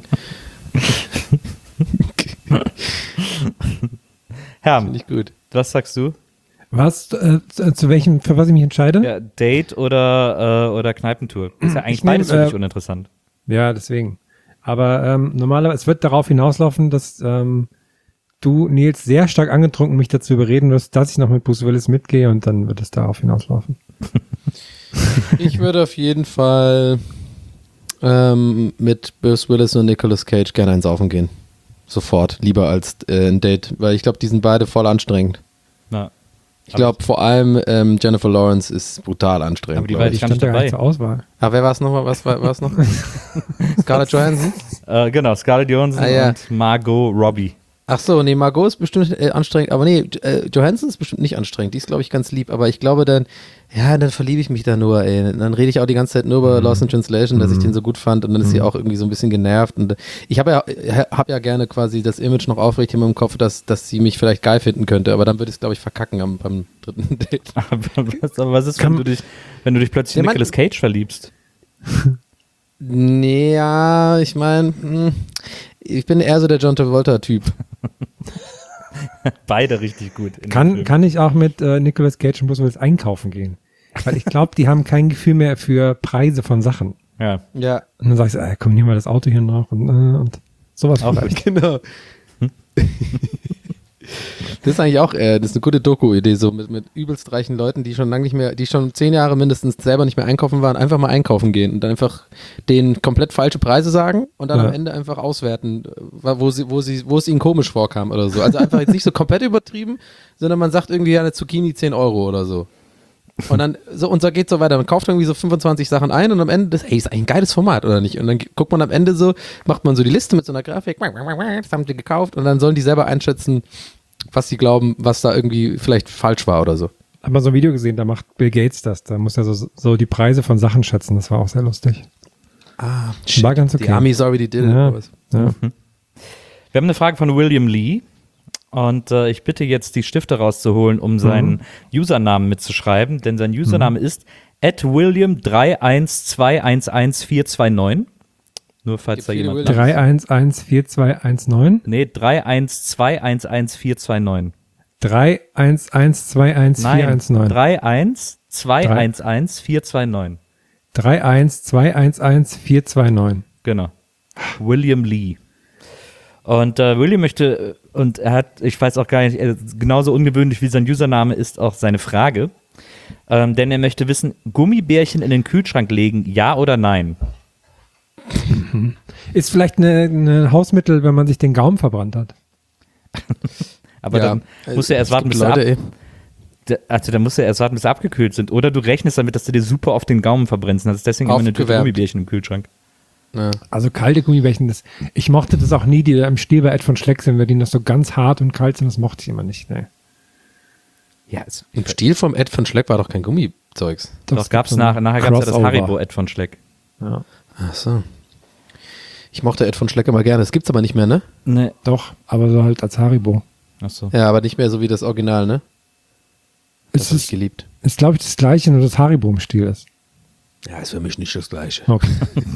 Herr, Nicht gut. was sagst du? Was, äh, zu, zu welchem, für was ich mich entscheide? Ja, Date oder, äh, oder Kneipentour? Ist ja eigentlich Ich nehm, beides für dich äh, uninteressant. Ja, deswegen. Aber ähm, normalerweise, es wird darauf hinauslaufen, dass ähm, du, Nils, sehr stark angetrunken mich dazu überreden wirst, dass ich noch mit Bruce Willis mitgehe und dann wird es darauf hinauslaufen. Ich würde auf jeden Fall ähm, mit Bruce Willis und Nicolas Cage gerne ein Saufen gehen. Sofort. Lieber als äh, ein Date. Weil ich glaube, die sind beide voll anstrengend. Na, Ich glaube, vor allem ähm, Jennifer Lawrence ist brutal anstrengend. Aber die glaub war ich. Die stand stand da gar dabei. nicht zur Auswahl. Ah, wer war es nochmal? Was war es noch? Scarlett Johansson? äh, genau, Scarlett Johansson Ah, ja. und Margot Robbie. Ach so, nee, Margot ist bestimmt äh, anstrengend, aber nee, äh, Johansson ist bestimmt nicht anstrengend. Die ist, glaube ich, ganz lieb, aber ich glaube dann, ja, dann verliebe ich mich da nur, ey. Dann rede ich auch die ganze Zeit nur über Lost in Translation, dass ich den so gut fand und dann ist sie auch irgendwie so ein bisschen genervt und äh, ich habe ja, hab ja gerne quasi das Image noch aufrecht in meinem Kopf, dass, dass sie mich vielleicht geil finden könnte, aber dann würde ich es, glaube ich, verkacken am, beim dritten Date. Aber was, aber was ist, wenn Kann- du, dich, wenn du dich plötzlich Ja, in man- Nicolas Cage verliebst? Nee, ja, ich meine, ich bin eher so der John Travolta-Typ. Beide richtig gut. in dem Kann, Film. kann ich auch mit äh, Nicolas Cage und Bruce Willis einkaufen gehen? Weil ich glaube, die haben kein Gefühl mehr für Preise von Sachen. Ja. Ja, Und dann sagst du, äh, komm, nimm mal das Auto hier noch und, äh, und sowas Auch vielleicht. genau. Das ist eigentlich auch, äh, das ist eine gute Doku-Idee, so mit, mit übelst reichen Leuten, die schon lange nicht mehr, die schon zehn Jahre mindestens selber nicht mehr einkaufen waren, einfach mal einkaufen gehen und dann einfach denen komplett falsche Preise sagen und dann Ja. am Ende einfach auswerten, äh, wo sie, wo sie, wo es ihnen komisch vorkam oder so. Also einfach jetzt nicht so komplett übertrieben, sondern man sagt irgendwie ja, eine Zucchini zehn Euro oder so. Und dann, so, und so geht so weiter. Man kauft irgendwie so fünfundzwanzig Sachen ein und am Ende, das, ey, ist eigentlich ein geiles Format, oder nicht? Und dann guckt man am Ende so, macht man so die Liste mit so einer Grafik, das haben die gekauft und dann sollen die selber einschätzen, was sie glauben, was da irgendwie vielleicht falsch war oder so. Hab mal so ein Video gesehen, da macht Bill Gates das. Da muss er so, so die Preise von Sachen schätzen. Das war auch sehr lustig. Ah, War ganz okay. Die Amis already did it. Ja, boys. ja. Wir haben eine Frage von William Lee. Und äh, ich bitte jetzt, die Stifte rauszuholen, um seinen Usernamen mitzuschreiben. Denn sein Username ist at william drei eins zwei eins eins vier zwei neun. Nur falls Gibt da viele jemand... Williams. drei eins eins vier zwei eins neun. Nee, drei eins zwei eins eins vier zwei neun. drei eins eins zwei eins vier Nein, eins neun. drei eins zwei eins eins vier zwei neun. drei eins zwei eins eins vier zwei neun. Genau. William Lee. Und äh, William möchte, und er hat, ich weiß auch gar nicht, äh, genauso ungewöhnlich wie sein Username ist auch seine Frage. Ähm, denn er möchte wissen, Gummibärchen in den Kühlschrank legen, ja oder nein? Ist vielleicht ein Hausmittel, wenn man sich den Gaumen verbrannt hat. Aber Ja, dann äh, muss er erst es warten, gibt bis sie ab, Leute, ey. d- also dann muss er erst warten, bis sie abgekühlt sind. Oder du rechnest damit, dass du dir super auf den Gaumen verbrennst. Das ist deswegen immer eine Tüte Aufgewärmt. Gummibärchen im Kühlschrank. Ja. Also kalte Gummibärchen, das, ich mochte das auch nie, die da im Stiel bei Ed von Schleck sind, weil die noch so ganz hart und kalt sind, das mochte ich immer nicht. Nee. Ja, es, Im Stil vom Ed von Schleck war doch kein Gummibärchen. Zeugs. Doch, es gab's gibt so nach, ein nachher gab es ja das Crossover. Haribo-Ed von Schleck. Ja. Ach so. Ich mochte Ed von Schleck immer gerne. Das gibt's aber nicht mehr, ne? Nee. Doch, aber so halt als Haribo. Achso. Ja, aber nicht mehr so wie das Original, ne? Das Es habe ich ist, geliebt. ist glaube ich, das gleiche, nur das Haribo im Stil ist. Ja, ist für mich nicht das Gleiche. Okay.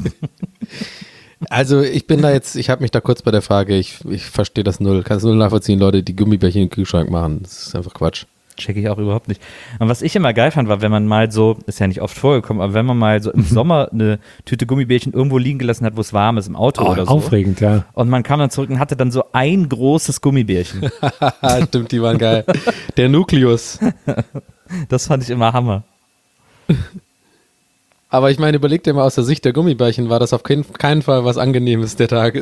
Also ich bin da jetzt, ich habe mich da kurz bei der Frage, ich, ich verstehe das null, kann es null nachvollziehen, Leute, die Gummibärchen im Kühlschrank machen. Das ist einfach Quatsch. Checke ich auch überhaupt nicht. Und was ich immer geil fand, war, wenn man mal so, ist ja nicht oft vorgekommen, aber wenn man mal so im Sommer eine Tüte Gummibärchen irgendwo liegen gelassen hat, wo es warm ist, im Auto Oh, oder so. aufregend, ja. Und man kam dann zurück und hatte dann so ein großes Gummibärchen. Stimmt, die waren geil. Der Nukleus. Das fand ich immer Hammer. Aber ich meine, überleg dir mal, aus der Sicht der Gummibärchen war das auf keinen, keinen Fall was Angenehmes, der Tag.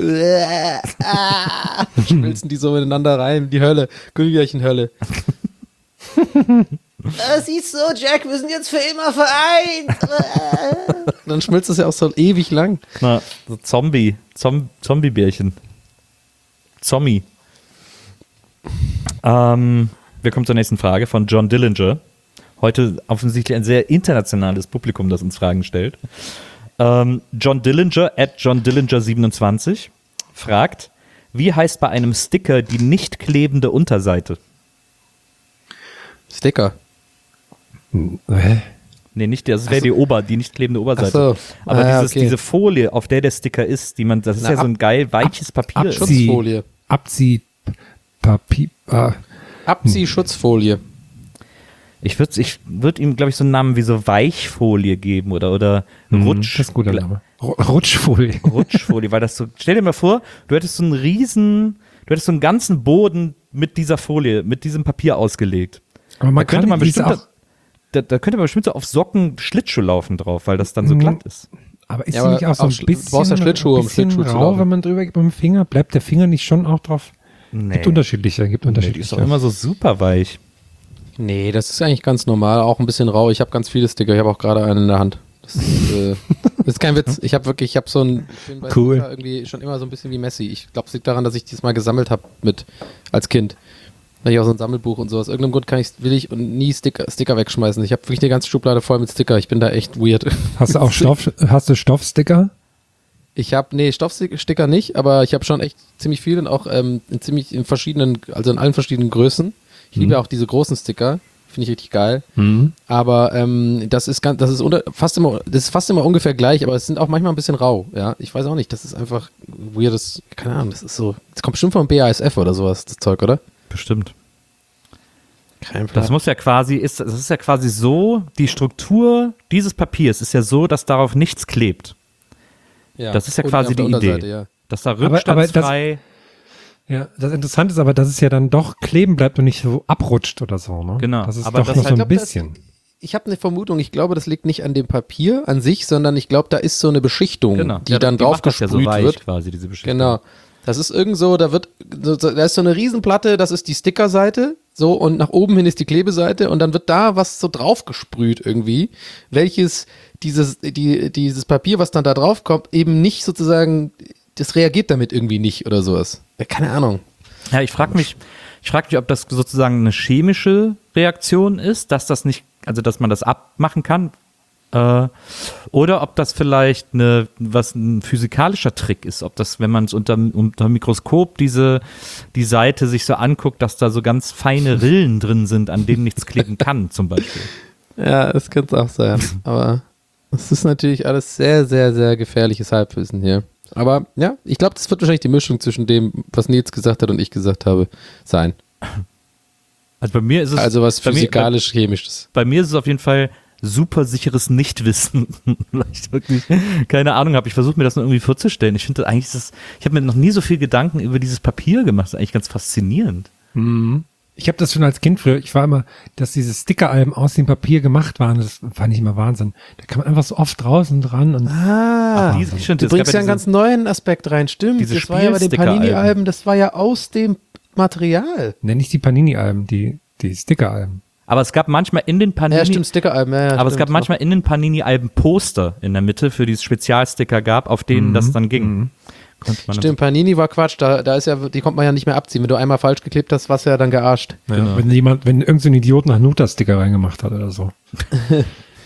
Dann schmilzen die so miteinander rein, die Hölle, Gummibärchen-Hölle. Das ist so, Jack, wir sind jetzt für immer vereint. Dann schmilzt es ja auch so ewig lang. Na, so Zombie, Zom Zombie-Bärchen. Zombie. Ähm, wir kommen zur nächsten Frage von John Dillinger. Heute offensichtlich ein sehr internationales Publikum, das uns Fragen stellt. Ähm, John Dillinger at John Dillinger siebenundzwanzig fragt, wie heißt bei einem Sticker die nicht klebende Unterseite? Sticker. Hä? Nee, nicht, das wäre die Ober, die nicht klebende Oberseite. Ach so. Aber Ah, ja, dieses, okay. diese Folie, auf der der Sticker ist, die man, das ist Na, ja so ein ab- geil weiches Papier. Abschutz- Schutzfolie. Abzieh, Papier, äh, Abziehschutzfolie. Ich würde ich würd ihm, glaube ich, so einen Namen wie so Weichfolie geben oder, oder Rutsch. das ist ein guter Name. Ru- Rutschfolie. Rutschfolie, weil das so, stell dir mal vor, du hättest so einen riesen, du hättest so einen ganzen Boden mit dieser Folie, mit diesem Papier ausgelegt. Aber man Da könnte man diese bestimmt, auch, da, da könnte man bestimmt so auf Socken Schlittschuh laufen drauf, weil das dann so Mhm. glatt ist. aber ist Ja, sie aber nicht auch so auch ein Schl- du bisschen, brauchst ja Schlittschuhe, um bisschen Schlittschuh zu rau, laufen. wenn man drüber geht mit dem Finger? Bleibt der Finger nicht schon auch drauf? Nee. Gibt unterschiedliche, gibt Nee, die ist unterschiedliche. doch immer so super weich. Nee, das ist eigentlich ganz normal, auch ein bisschen rau. Ich habe ganz viele Sticker, ich habe auch gerade einen in der Hand. Das ist, äh, das ist kein Witz. Ich habe wirklich, ich habe so ein, ich bin bei Cool. Sticker irgendwie schon immer so ein bisschen wie Messi. Ich glaube, es liegt daran, dass ich das mal gesammelt habe mit als Kind. Da hab ich auch so ein Sammelbuch und so. Aus irgendeinem Grund kann ich, will ich und nie Sticker, Sticker wegschmeißen. Ich habe wirklich eine ganze Schublade voll mit Sticker. Ich bin da echt weird. Hast du auch Stoff, hast du Stoffsticker? Ich habe, nee, Stoffsticker nicht, aber ich habe schon echt ziemlich viel und auch ähm, in ziemlich in verschiedenen, also in allen verschiedenen Größen. Ich Mhm. liebe auch diese großen Sticker. Finde ich richtig geil. Mhm. Aber ähm, das ist ganz, das ist unter, fast immer, das ist fast immer ungefähr gleich, aber es sind auch manchmal ein bisschen rau. Ja, ich weiß auch nicht. Das ist einfach weirdes, keine Ahnung. Das ist so. Das kommt bestimmt vom B A S F oder sowas, das Zeug, oder? Bestimmt. Kein Das muss ja quasi, ist, das ist ja quasi so, die Struktur dieses Papiers ist ja so, dass darauf nichts klebt. ja. Das ist ja Und quasi auf der die Unterseite, Idee. Ja. Dass da aber das- rückstandsfrei, Ja, das Interessante ist aber, dass es ja dann doch kleben bleibt und nicht so abrutscht oder so, ne? Genau, Das ist aber doch das noch halt- so Ich ein glaub, das- bisschen. Ich habe eine Vermutung, ich glaube, das liegt nicht an dem Papier an sich, sondern ich glaube, da ist so eine Beschichtung, genau, die ja, dann die drauf macht das ja so gesprüht weich wird. quasi, diese Beschichtung. Genau. Das ist irgend so, da wird, so- so- da ist so eine Riesenplatte, das ist die Stickerseite, so, und nach oben hin ist die Klebeseite und dann wird da was so drauf gesprüht irgendwie, welches dieses, die, dieses Papier, was dann da drauf kommt, eben nicht sozusagen, das reagiert damit irgendwie nicht oder sowas. Ja, keine Ahnung. Ja, ich frage mich, ich frage mich, ob das sozusagen eine chemische Reaktion ist, dass das nicht, also dass man das abmachen kann, äh, oder ob das vielleicht eine, was ein physikalischer Trick ist, ob das, wenn man es unter, unter dem Mikroskop diese die Seite sich so anguckt, dass da so ganz feine Rillen drin sind, an denen nichts kleben kann, zum Beispiel. Ja, das könnte es auch sein. Aber es ist natürlich alles sehr, sehr, sehr gefährliches Halbwissen hier. Aber ja, ich glaube, das wird wahrscheinlich die Mischung zwischen dem, was Nils gesagt hat und ich gesagt habe, sein. Also bei mir ist es Also was bei mir- physikalisch-chemisches. Bei mir ist es auf jeden Fall super sicheres Nichtwissen, weil ich wirklich keine Ahnung habe. Ich versuche mir das nur irgendwie vorzustellen. Ich finde eigentlich, ist das, ich habe mir noch nie so viel Gedanken über dieses Papier gemacht. Das ist eigentlich ganz faszinierend. Mhm. Ich habe das schon als Kind früher, ich war immer, dass diese Stickeralben aus dem Papier gemacht waren, das fand ich immer Wahnsinn. Da kann man einfach so oft draußen dran und Ah, Ach, die- stimmt, du es gab bringst ja einen diese- ganz neuen Aspekt rein. Stimmt, diese das war ja bei den Spielsticker-Alben. Panini-Alben, das war ja aus dem Material. nenne ich die Panini-Alben, die, die Stickeralben. Aber es gab manchmal in den Panini, Ja, stimmt, Sticker-Alben. Ja, ja, aber es stimmt. gab manchmal in den Panini-Alben Poster in der Mitte, für die es Spezialsticker gab, auf denen das dann ging. Konnte man dann Stimmt, Panini war Quatsch, da, da ist ja, die kommt man ja nicht mehr abziehen. Wenn du einmal falsch geklebt hast, warst du ja dann gearscht. Ja, wenn jemand, wenn irgendein so ein Idiot nach Nuta-Sticker reingemacht hat oder so.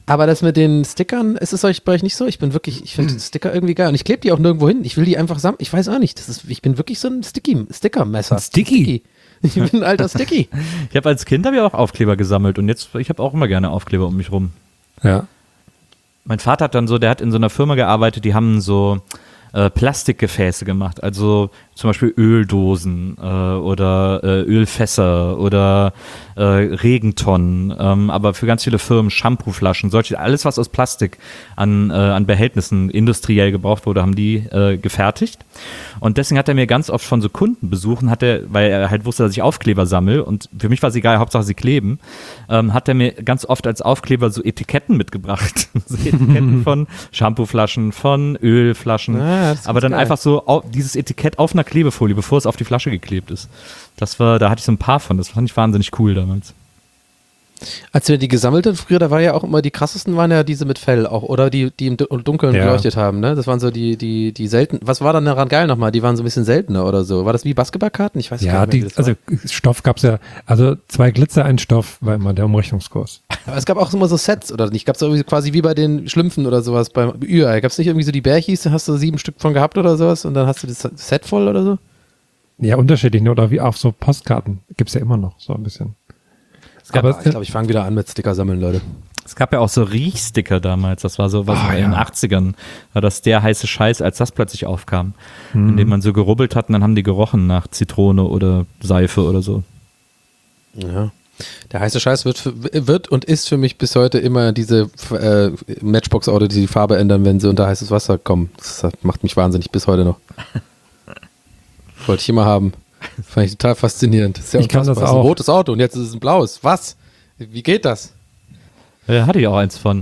Aber das mit den Stickern, ist es euch bei euch nicht so? Ich bin wirklich, ich finde Sticker irgendwie geil und ich klebe die auch nirgendwo hin. Ich will die einfach sammeln. Ich weiß auch nicht. Das ist, ich bin wirklich so ein Sticky, Stickermesser. Ein Sticky? Ich bin ein alter Sticky. Ich habe als Kind hab ich auch Aufkleber gesammelt und jetzt, ich habe auch immer gerne Aufkleber um mich rum. Ja. Mein Vater hat dann so, der hat in so einer Firma gearbeitet, die haben so äh, Plastikgefäße gemacht, also zum Beispiel Öldosen äh, oder äh, Ölfässer oder äh, Regentonnen, ähm, aber für ganz viele Firmen Shampooflaschen, solche, alles was aus Plastik an, äh, an Behältnissen industriell gebraucht wurde, haben die äh, gefertigt. Und deswegen hat er mir ganz oft von so Kundenbesuchen, hat er, weil er halt wusste, dass ich Aufkleber sammle und für mich war es egal, Hauptsache sie kleben, ähm, hat er mir ganz oft als Aufkleber so Etiketten mitgebracht. So Etiketten von Shampooflaschen, von Ölflaschen, Ja, das ist aber dann geil. einfach so au- dieses Etikett auf einer Klebefolie, bevor es auf die Flasche geklebt ist. Das war, da hatte ich so ein paar von, das fand ich wahnsinnig cool damals. Als wir die gesammelt haben früher, da war ja auch immer, die krassesten waren ja diese mit Fell auch, oder die, die im Du- Dunkeln Ja. geleuchtet haben, ne? Das waren so die, die, die selten, was war dann daran geil nochmal? Die waren so ein bisschen seltener oder so. War das wie Basketballkarten? Ich weiß Ja, gar nicht mehr, die, wie das war. also Stoff gab's ja, also zwei Glitzer, ein Stoff war immer der Umrechnungskurs. Aber es gab auch immer so Sets, oder nicht? Gab es irgendwie quasi wie bei den Schlümpfen oder sowas beim Ü Ei. Gab es nicht irgendwie so die Bärchis, da hast du sieben Stück von gehabt oder sowas und dann hast du das Set voll oder so? Ja, unterschiedlich, ne? Oder wie auch so Postkarten gibt's ja immer noch, so ein bisschen. gab- Aber Ah, ich glaube, ich fange wieder an mit Sticker sammeln, Leute. Es gab ja auch so Riechsticker damals, das war so was Ah, in den ja. achtzigern, war das der heiße Scheiß, als das plötzlich aufkam, Mhm. indem man so gerubbelt hat und dann haben die gerochen nach Zitrone oder Seife oder so. Ja. Der heiße Scheiß wird, für, wird und ist für mich bis heute immer diese äh, Matchbox-Auto, die die Farbe ändern, wenn sie unter heißes Wasser kommen. Das macht mich wahnsinnig bis heute noch. Wollte ich immer haben. Fand ich total faszinierend. Das ist ja Ich kann das unfassbar. Es ist ein auch. rotes Auto und jetzt ist es ein blaues. Was? Wie geht das? Da hatte ich auch eins von.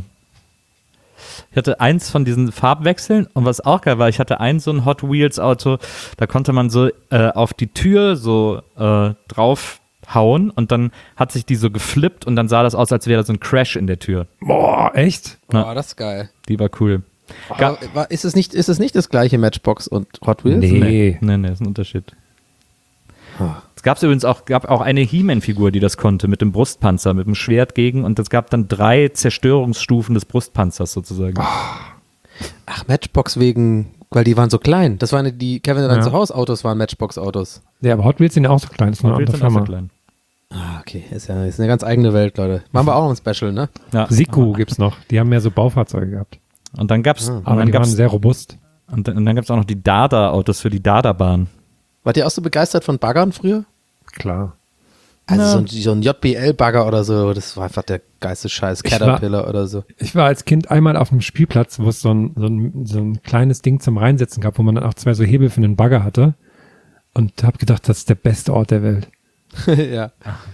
Ich hatte eins von diesen Farbwechseln und was auch geil war, ich hatte ein so ein Hot Wheels Auto, da konnte man so äh, auf die Tür so äh, draufhauen und dann hat sich die so geflippt und dann sah das aus, als wäre da so ein Crash in der Tür. Boah, echt? Boah, das ist geil. Die war cool. Aber, war- ist, es nicht, ist es nicht das gleiche Matchbox und Hot Wheels? Nee. Nee, nee, ist ein Unterschied. Ah. Es gab übrigens auch, gab auch eine He-Man-Figur, die das konnte, mit dem Brustpanzer, mit dem Schwert gegen und es gab dann drei Zerstörungsstufen des Brustpanzers sozusagen. Ach, Matchbox wegen, weil die waren so klein. Das waren die Kevin Ja. dann zu Hause Autos, waren Matchbox-Autos. Ja, aber Hot Wheels sind ja auch so klein, das ist eine Hot Wheels andere sind auch so Firma. klein. Ah, okay. Ist ja ist eine ganz eigene Welt, Leute. Machen wir auch noch ein Special, ne? Ja. Siku gibt's noch, die haben mehr so Baufahrzeuge gehabt. Und dann gab's, und Aber dann die waren gab's, sehr robust. und dann, und dann gab's auch noch die Dada-Autos für die Dada-Bahn. Wart ihr auch so begeistert von Baggern früher? Klar. Also Ja. so ein, so ein J B L-Bagger oder so, das war einfach der geilste Scheiß. Ich war- Caterpillar oder so. Ich war als Kind einmal auf einem Spielplatz, wo es so ein, so ein, so ein kleines Ding zum Reinsetzen gab, wo man dann auch zwei so Hebel für einen Bagger hatte. Und habe gedacht, das ist der beste Ort der Welt. ja.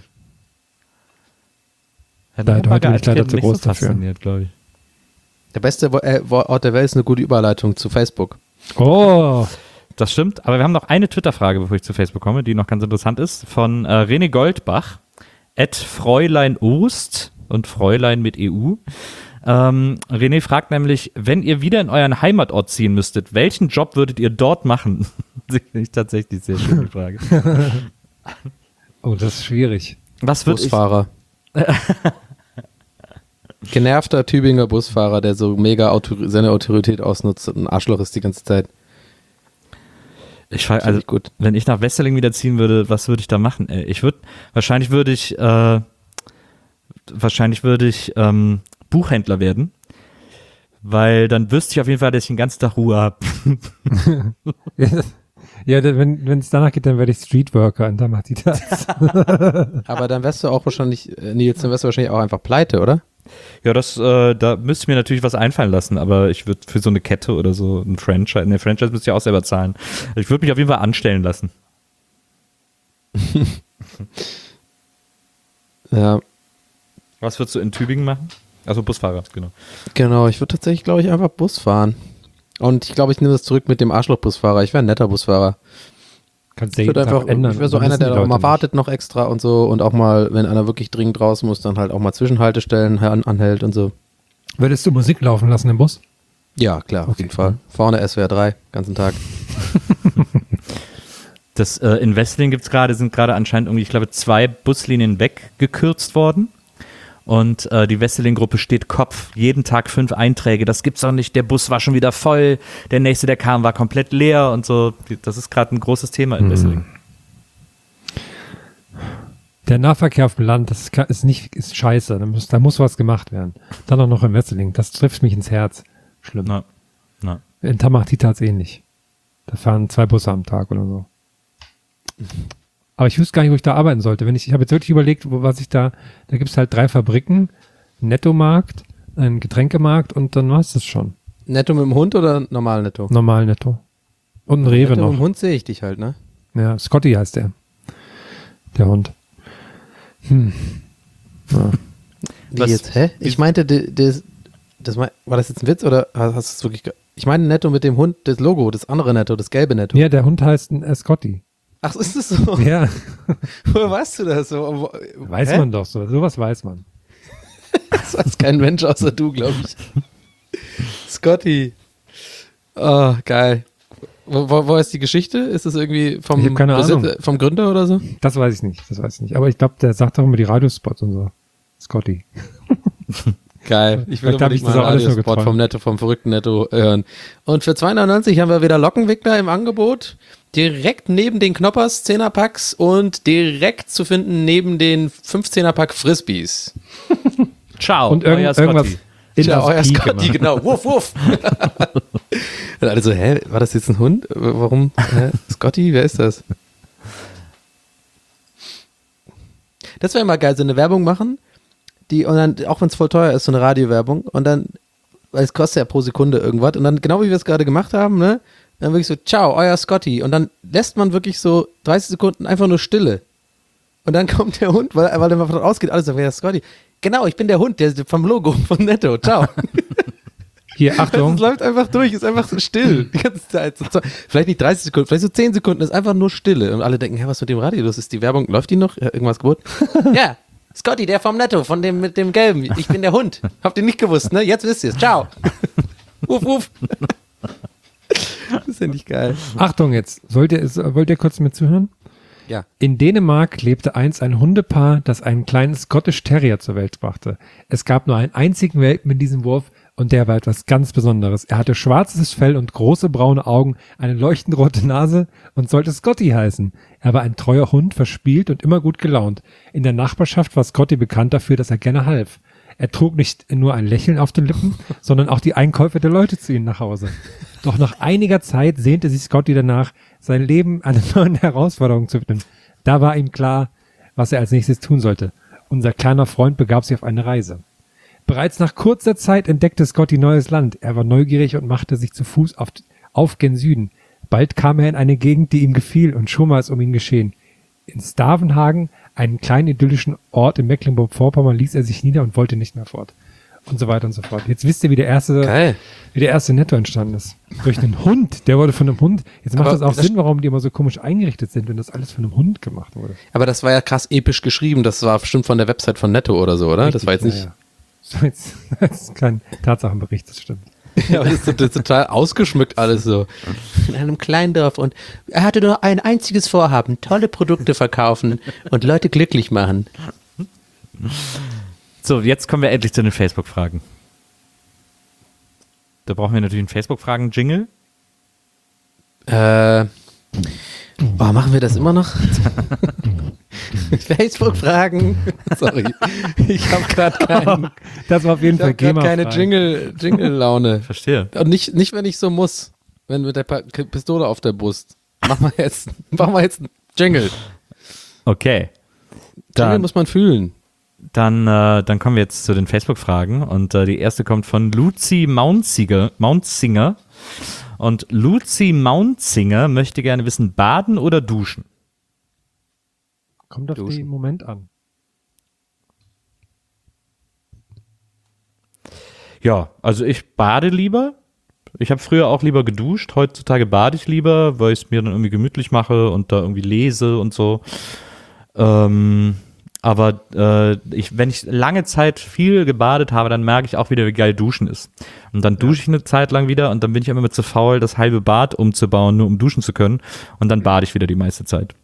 Hat Da- mich heute Bagger bin ich als leider Kind zu nicht groß so dafür. fasziniert, glaube ich. Der beste Wo- äh, Wo- Ort der Welt ist eine gute Überleitung zu Facebook. Oh, Das stimmt, aber wir haben noch eine Twitter-Frage, bevor ich zu Facebook komme, die noch ganz interessant ist, von äh, René Goldbach, at Fräulein Ost und Fräulein mit E U. Ähm, René fragt nämlich, wenn ihr wieder in euren Heimatort ziehen müsstet, welchen Job würdet ihr dort machen? Das finde ich tatsächlich sehr schön, die Frage. oh, das ist schwierig. Was würde ich, Busfahrer. Genervter Tübinger Busfahrer, der so mega Autor- seine Autorität ausnutzt und ein Arschloch ist die ganze Zeit. ich frage, Finde also, ich gut. wenn ich nach Wesseling wieder ziehen würde, was würde ich da machen? Ey? Ich würde, wahrscheinlich würde ich, äh, wahrscheinlich würde ich ähm, Buchhändler werden, weil dann wüsste ich auf jeden Fall, dass ich den ganzen Tag Ruhe habe. Ja, da- wenn wenn es danach geht, dann werde ich Streetworker und dann macht die das. Aber dann wärst du auch wahrscheinlich, äh, Nils, dann wärst du wahrscheinlich auch einfach pleite, oder? Ja, das, äh, da müsste ich mir natürlich was einfallen lassen, aber ich würde für so eine Kette oder so ein Franchise, eine Franchise müsste ich auch selber zahlen. Ich würde mich auf jeden Fall anstellen lassen. Ja, Was würdest du in Tübingen machen? Also Busfahrer, genau. genau. Ich würde tatsächlich, glaube ich, einfach Bus fahren. Und ich glaube, ich nehme das zurück mit dem Arschloch-Busfahrer. Ich wäre ein netter Busfahrer. Kannst du Ich jeden würde Tag einfach, ändern. ich wäre so dann einer, wissen der die auch Leute mal nicht. wartet noch extra und so und auch mal, wenn einer wirklich dringend raus muss, dann halt auch mal Zwischenhaltestellen an, anhält und so. Würdest du Musik laufen lassen im Bus? Ja, klar, auf Okay. jeden Fall. Vorne S W R drei, ganzen Tag. Das, äh, in Wesseling gibt's gerade, sind gerade anscheinend irgendwie, ich glaube, zwei Buslinien weggekürzt worden. Und äh, die Wesseling-Gruppe steht Kopf. Jeden Tag fünf Einträge. Das gibt's doch nicht. Der Bus war schon wieder voll. Der nächste, der kam, war komplett leer und so. Das ist gerade ein großes Thema in Wesseling. Der Nahverkehr auf dem Land, das ist, ist nicht, ist scheiße. Da muss, da muss was gemacht werden. Dann auch noch in Wesseling. Das trifft mich ins Herz. Schlimm. Na, na. In Tamachtitats ähnlich. Da fahren zwei Busse am Tag oder so. Aber ich wüsste gar nicht, wo ich da arbeiten sollte. Wenn ich, ich habe jetzt wirklich überlegt, wo, was ich da, da gibt es halt drei Fabriken, einen Nettomarkt, einen Getränkemarkt und dann war es das schon. Netto mit dem Hund oder normal Netto? Normal Netto. Und ein Rewe Netto noch. mit dem Hund sehe ich dich halt, ne? Ja, Scotty heißt der. Der Hund. Hm. Ja. Wie Was- jetzt, hä? Ich meinte, das, das, das war das jetzt ein Witz oder hast du es wirklich, ge- ich meine Netto mit dem Hund, das Logo, das andere Netto, das gelbe Netto. Ja, der Hund heißt ein äh, Scotty. Ach, ist es so? Ja, Woher weißt du das so? weiß Hä? man doch so. Sowas weiß man. Das weiß kein Mensch außer du, glaube ich. Scotty. Oh, geil. Wo, wo, wo ist die Geschichte? Ist das irgendwie vom, Ich hab keine Ahnung. vom Gründer oder so? Das weiß ich nicht. Das weiß ich nicht. Aber ich glaube, der sagt doch immer die Radiospots und so. Scotty. Geil. Ich will Vielleicht hab unbedingt ich das mal auch einen alles nur Radiospot geträumt. vom Netto, vom verrückten Netto hören. Und für zwei neunundneunzig haben wir wieder Lockenwickler im Angebot. Direkt neben den Knoppers Zehnerpacks und direkt zu finden neben den fünfzehner-Pack Frisbees. Ciao, Und irgend, euer Scotty. irgendwas in Ja, das euer Pi Scotty, gemacht. genau. Wuff, wuff. Und alle so, hä, war das jetzt ein Hund? Warum? Hä? Scotty, wer ist das? Das wäre mal geil, so eine Werbung machen, die, und dann, auch wenn es voll teuer ist, so eine Radiowerbung, und dann, weil es kostet ja pro Sekunde irgendwas, und dann, genau wie wir es gerade gemacht haben, ne, dann wirklich so, ciao, euer Scotty, und dann lässt man wirklich so dreißig Sekunden einfach nur Stille. Und dann kommt der Hund, weil, weil er davon ausgeht, alles so, wer ist Scotty? Genau, ich bin der Hund, der vom Logo von Netto, ciao. Hier, Es Achtung. läuft einfach durch, ist einfach so still die ganze Zeit. So, vielleicht nicht dreißig Sekunden, vielleicht so zehn Sekunden, ist einfach nur Stille. Und alle denken, hä, was mit dem Radio los ist? Die Werbung, läuft die noch? Ja, irgendwas kaputt? Ja, Scotty, der vom Netto, von dem mit dem Gelben. Ich bin der Hund. Habt ihr nicht gewusst, ne? Jetzt wisst ihr es. Ciao. Uff, uff. Das finde ich geil. Achtung jetzt. Wollt ihr, wollt ihr kurz mit zuhören? Ja. In Dänemark lebte einst ein Hundepaar, das einen kleinen Scottish Terrier zur Welt brachte. Es gab nur einen einzigen Welpen in diesem Wurf und der war etwas ganz Besonderes. Er hatte schwarzes Fell und große braune Augen, eine leuchtend rote Nase und sollte Scotty heißen. Er war ein treuer Hund, verspielt und immer gut gelaunt. In der Nachbarschaft war Scotty bekannt dafür, dass er gerne half. Er trug nicht nur ein Lächeln auf den Lippen, sondern auch die Einkäufe der Leute zu ihm nach Hause. Doch nach einiger Zeit sehnte sich Scotty danach, sein Leben einer neuen Herausforderung zu widmen. Da war ihm klar, was er als nächstes tun sollte. Unser kleiner Freund begab sich auf eine Reise. Bereits nach kurzer Zeit entdeckte Scotty neues Land. Er war neugierig und machte sich zu Fuß auf, auf gen Süden. Bald kam er in eine Gegend, die ihm gefiel, und schon war es um ihn geschehen. In Stavenhagen, einen kleinen idyllischen Ort in Mecklenburg-Vorpommern, ließ er sich nieder und wollte nicht mehr fort. Und so weiter und so fort. Jetzt wisst ihr, wie der erste, Geil. wie der erste Netto entstanden ist. Durch einen Hund. Der wurde von einem Hund. Jetzt macht Aber das auch das- Sinn, warum die immer so komisch eingerichtet sind, wenn das alles von einem Hund gemacht wurde. Aber das war ja krass episch geschrieben. Das war bestimmt von der Website von Netto oder so, oder? Das war jetzt Richtig, nicht. ja, ja. So, jetzt, das ist kein Tatsachenbericht, das stimmt. Ja, aber das ist, das ist total ausgeschmückt alles so. In einem kleinen Dorf, und er hatte nur ein einziges Vorhaben: tolle Produkte verkaufen und Leute glücklich machen. So, jetzt kommen wir endlich zu den Facebook-Fragen. Da brauchen wir natürlich einen Facebook-Fragen-Jingle. Äh, oh, machen wir das immer noch? Facebook-Fragen. Sorry, ich habe gerade keinen, Das war auf jeden ich Fall hab grad keine GEMA-frei. Jingle, Jingle-Laune. Verstehe. Und nicht, nicht, wenn ich so muss. Wenn mit der Pa- Pistole auf der Brust. Machen wir jetzt, machen wir jetzt einen Jingle. Okay. Jingle Dann, muss man fühlen. dann, äh, dann kommen wir jetzt zu den Facebook-Fragen. Und äh, die erste kommt von Lucy Mountsinger. Mountsinger. Und Lucy Mountsinger möchte gerne wissen, baden oder duschen? Kommt auf Duschen. den Moment an. Ja, also ich bade lieber. Ich habe früher auch lieber geduscht. Heutzutage bade ich lieber, weil ich es mir dann irgendwie gemütlich mache und da irgendwie lese und so. Ähm, aber äh, ich, wenn ich lange Zeit viel gebadet habe, dann merke ich auch wieder, wie geil Duschen ist. Und dann dusche ich eine Zeit lang wieder und dann bin ich immer mit zu faul, das halbe Bad umzubauen, nur um duschen zu können. Und dann bade ich wieder die meiste Zeit.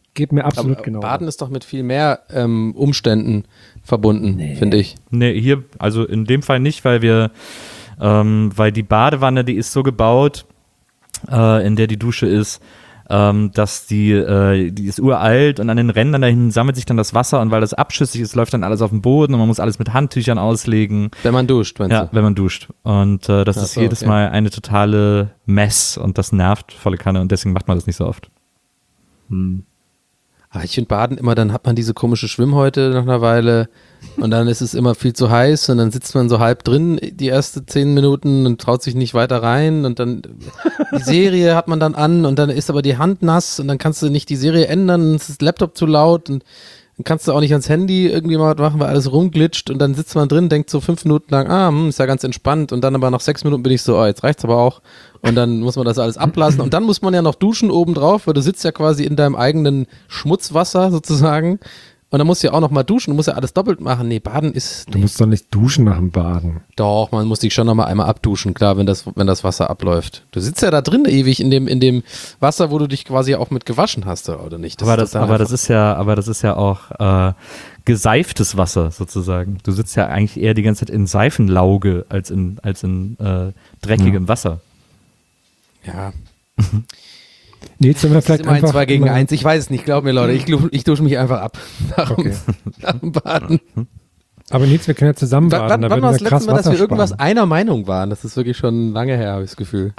Geht mir absolut Aber genau. Baden ist doch mit viel mehr ähm, Umständen verbunden, nee. finde ich. Nee, hier, also in dem Fall nicht, weil wir, ähm, weil die Badewanne, die ist so gebaut, äh, in der die Dusche ist, ähm, dass die, äh, die ist uralt und an den Rändern dahin sammelt sich dann das Wasser und weil das abschüssig ist, läuft dann alles auf den Boden und man muss alles mit Handtüchern auslegen. Wenn man duscht, meinst Ja, du? wenn man duscht. Und äh, das Ach ist so, jedes okay. Mal eine totale Mess und das nervt volle Kanne und deswegen macht man das nicht so oft. Hm. Aber ich finde Baden immer, dann hat man diese komische Schwimmhäute nach einer Weile und dann ist es immer viel zu heiß und dann sitzt man so halb drin die ersten zehn Minuten und traut sich nicht weiter rein und dann die Serie hat man dann an und dann ist aber die Hand nass und dann kannst du nicht die Serie ändern und es ist Laptop zu laut und dann kannst du auch nicht ans Handy irgendwie mal was machen, weil alles rumglitscht und dann sitzt man drin, denkt so fünf Minuten lang, ah, hm, ist ja ganz entspannt und dann aber nach sechs Minuten bin ich so, oh, jetzt reicht's aber auch und dann muss man das alles ablassen und dann muss man ja noch duschen obendrauf, weil du sitzt ja quasi in deinem eigenen Schmutzwasser sozusagen und dann musst du ja auch noch mal duschen, du musst ja alles doppelt machen. Nee, Baden ist... Du musst doch nicht duschen nach dem Baden. Doch, man muss dich schon noch mal einmal abduschen, klar, wenn das, wenn das Wasser abläuft. Du sitzt ja da drin ewig in dem, in dem Wasser, wo du dich quasi auch mit gewaschen hast, oder nicht? aber das, ist dann aber das einfach- ist ja, aber das ist ja auch äh, geseiftes Wasser sozusagen. Du sitzt ja eigentlich eher die ganze Zeit in Seifenlauge als in, als in äh, dreckigem Wasser. Ja, Nee, jetzt sind wir das ist vielleicht immer ein einfach zwei gegen immer- eins. Ich weiß es nicht, glaub mir, Leute. Ich, lu- ich dusche mich einfach ab nach, dem- Okay. nach dem Baden. Aber Nils, wir können ja zusammen W baden. wann da wann würden war wir das letzte krass Mal, dass Wasser wir irgendwas sparen. einer Meinung waren? Das ist wirklich schon lange her, habe ich das Gefühl.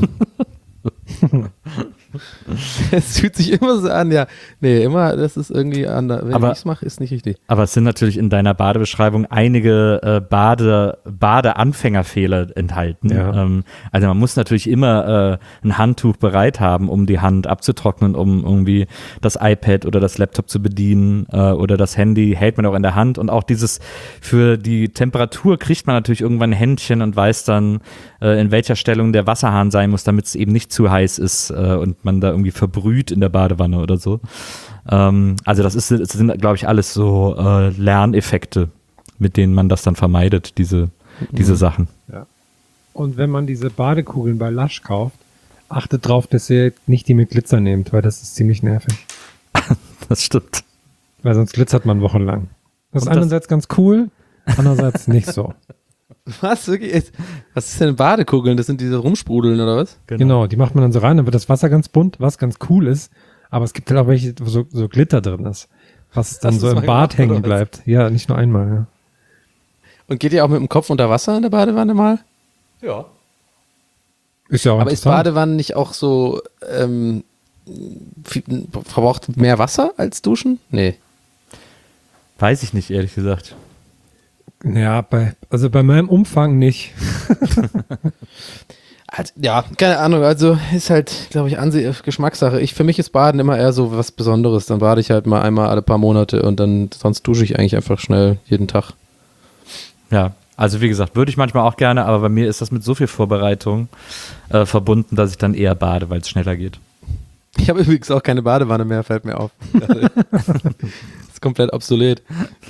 Es fühlt sich immer so an, ja. Nee, immer, das ist irgendwie anders. Wenn Aber- ich es mache, ist nicht richtig. Aber es sind natürlich in deiner Badebeschreibung einige äh, Bade, Badeanfängerfehler enthalten. Ja. Ähm, also man muss natürlich immer äh, ein Handtuch bereit haben, um die Hand abzutrocknen, um irgendwie das iPad oder das Laptop zu bedienen äh, oder das Handy hält man auch in der Hand und auch dieses für die Temperatur kriegt man natürlich irgendwann ein Händchen und weiß dann, äh, in welcher Stellung der Wasserhahn sein muss, damit es eben nicht zu heiß ist äh, und man da irgendwie verbrüht in der Badewanne oder so. Ähm, also das, ist, das sind, glaube ich, alles so äh, Lerneffekte, mit denen man das dann vermeidet, diese, diese Sachen. Und wenn man diese Badekugeln bei Lush kauft, achtet drauf, dass ihr nicht die mit Glitzer nehmt, weil das ist ziemlich nervig. Das stimmt. Weil sonst glitzert man wochenlang. Das ist Und das- einerseits ganz cool, andererseits nicht so. Was? Wirklich? Was ist denn Badekugeln? Das sind diese Rumsprudeln oder was? Genau. die macht man dann so rein, dann wird das Wasser ganz bunt, was ganz cool ist. Aber es gibt halt auch welche, wo so, so Glitter drin ist, was dann Hast so du's im mal Bad gemacht, hängen oder was? bleibt. Ja, nicht nur einmal. Ja. Und geht ihr auch mit dem Kopf unter Wasser in der Badewanne mal? Ja. Ist ja auch Aber ist interessant. Badewanne nicht auch so, ähm, viel, verbraucht mehr Wasser als Duschen? Nee. Weiß ich nicht, ehrlich gesagt. Ja, bei, also bei meinem Umfang nicht. Also, ja, keine Ahnung, also ist halt, glaube ich, Anse Geschmackssache. Ich, für mich ist Baden immer eher so was Besonderes. Dann bade ich halt mal einmal alle paar Monate und dann sonst dusche ich eigentlich einfach schnell jeden Tag. Ja, also wie gesagt, würde ich manchmal auch gerne, aber bei mir ist das mit so viel Vorbereitung äh, verbunden, dass ich dann eher bade, weil es schneller geht. Ich habe übrigens auch keine Badewanne mehr, fällt mir auf. Ist komplett obsolet.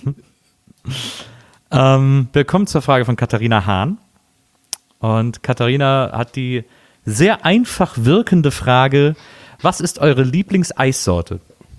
Ähm, wir kommen zur Frage von Katharina Hahn. Und Katharina hat die sehr einfach wirkende Frage: Was ist eure Lieblingseissorte?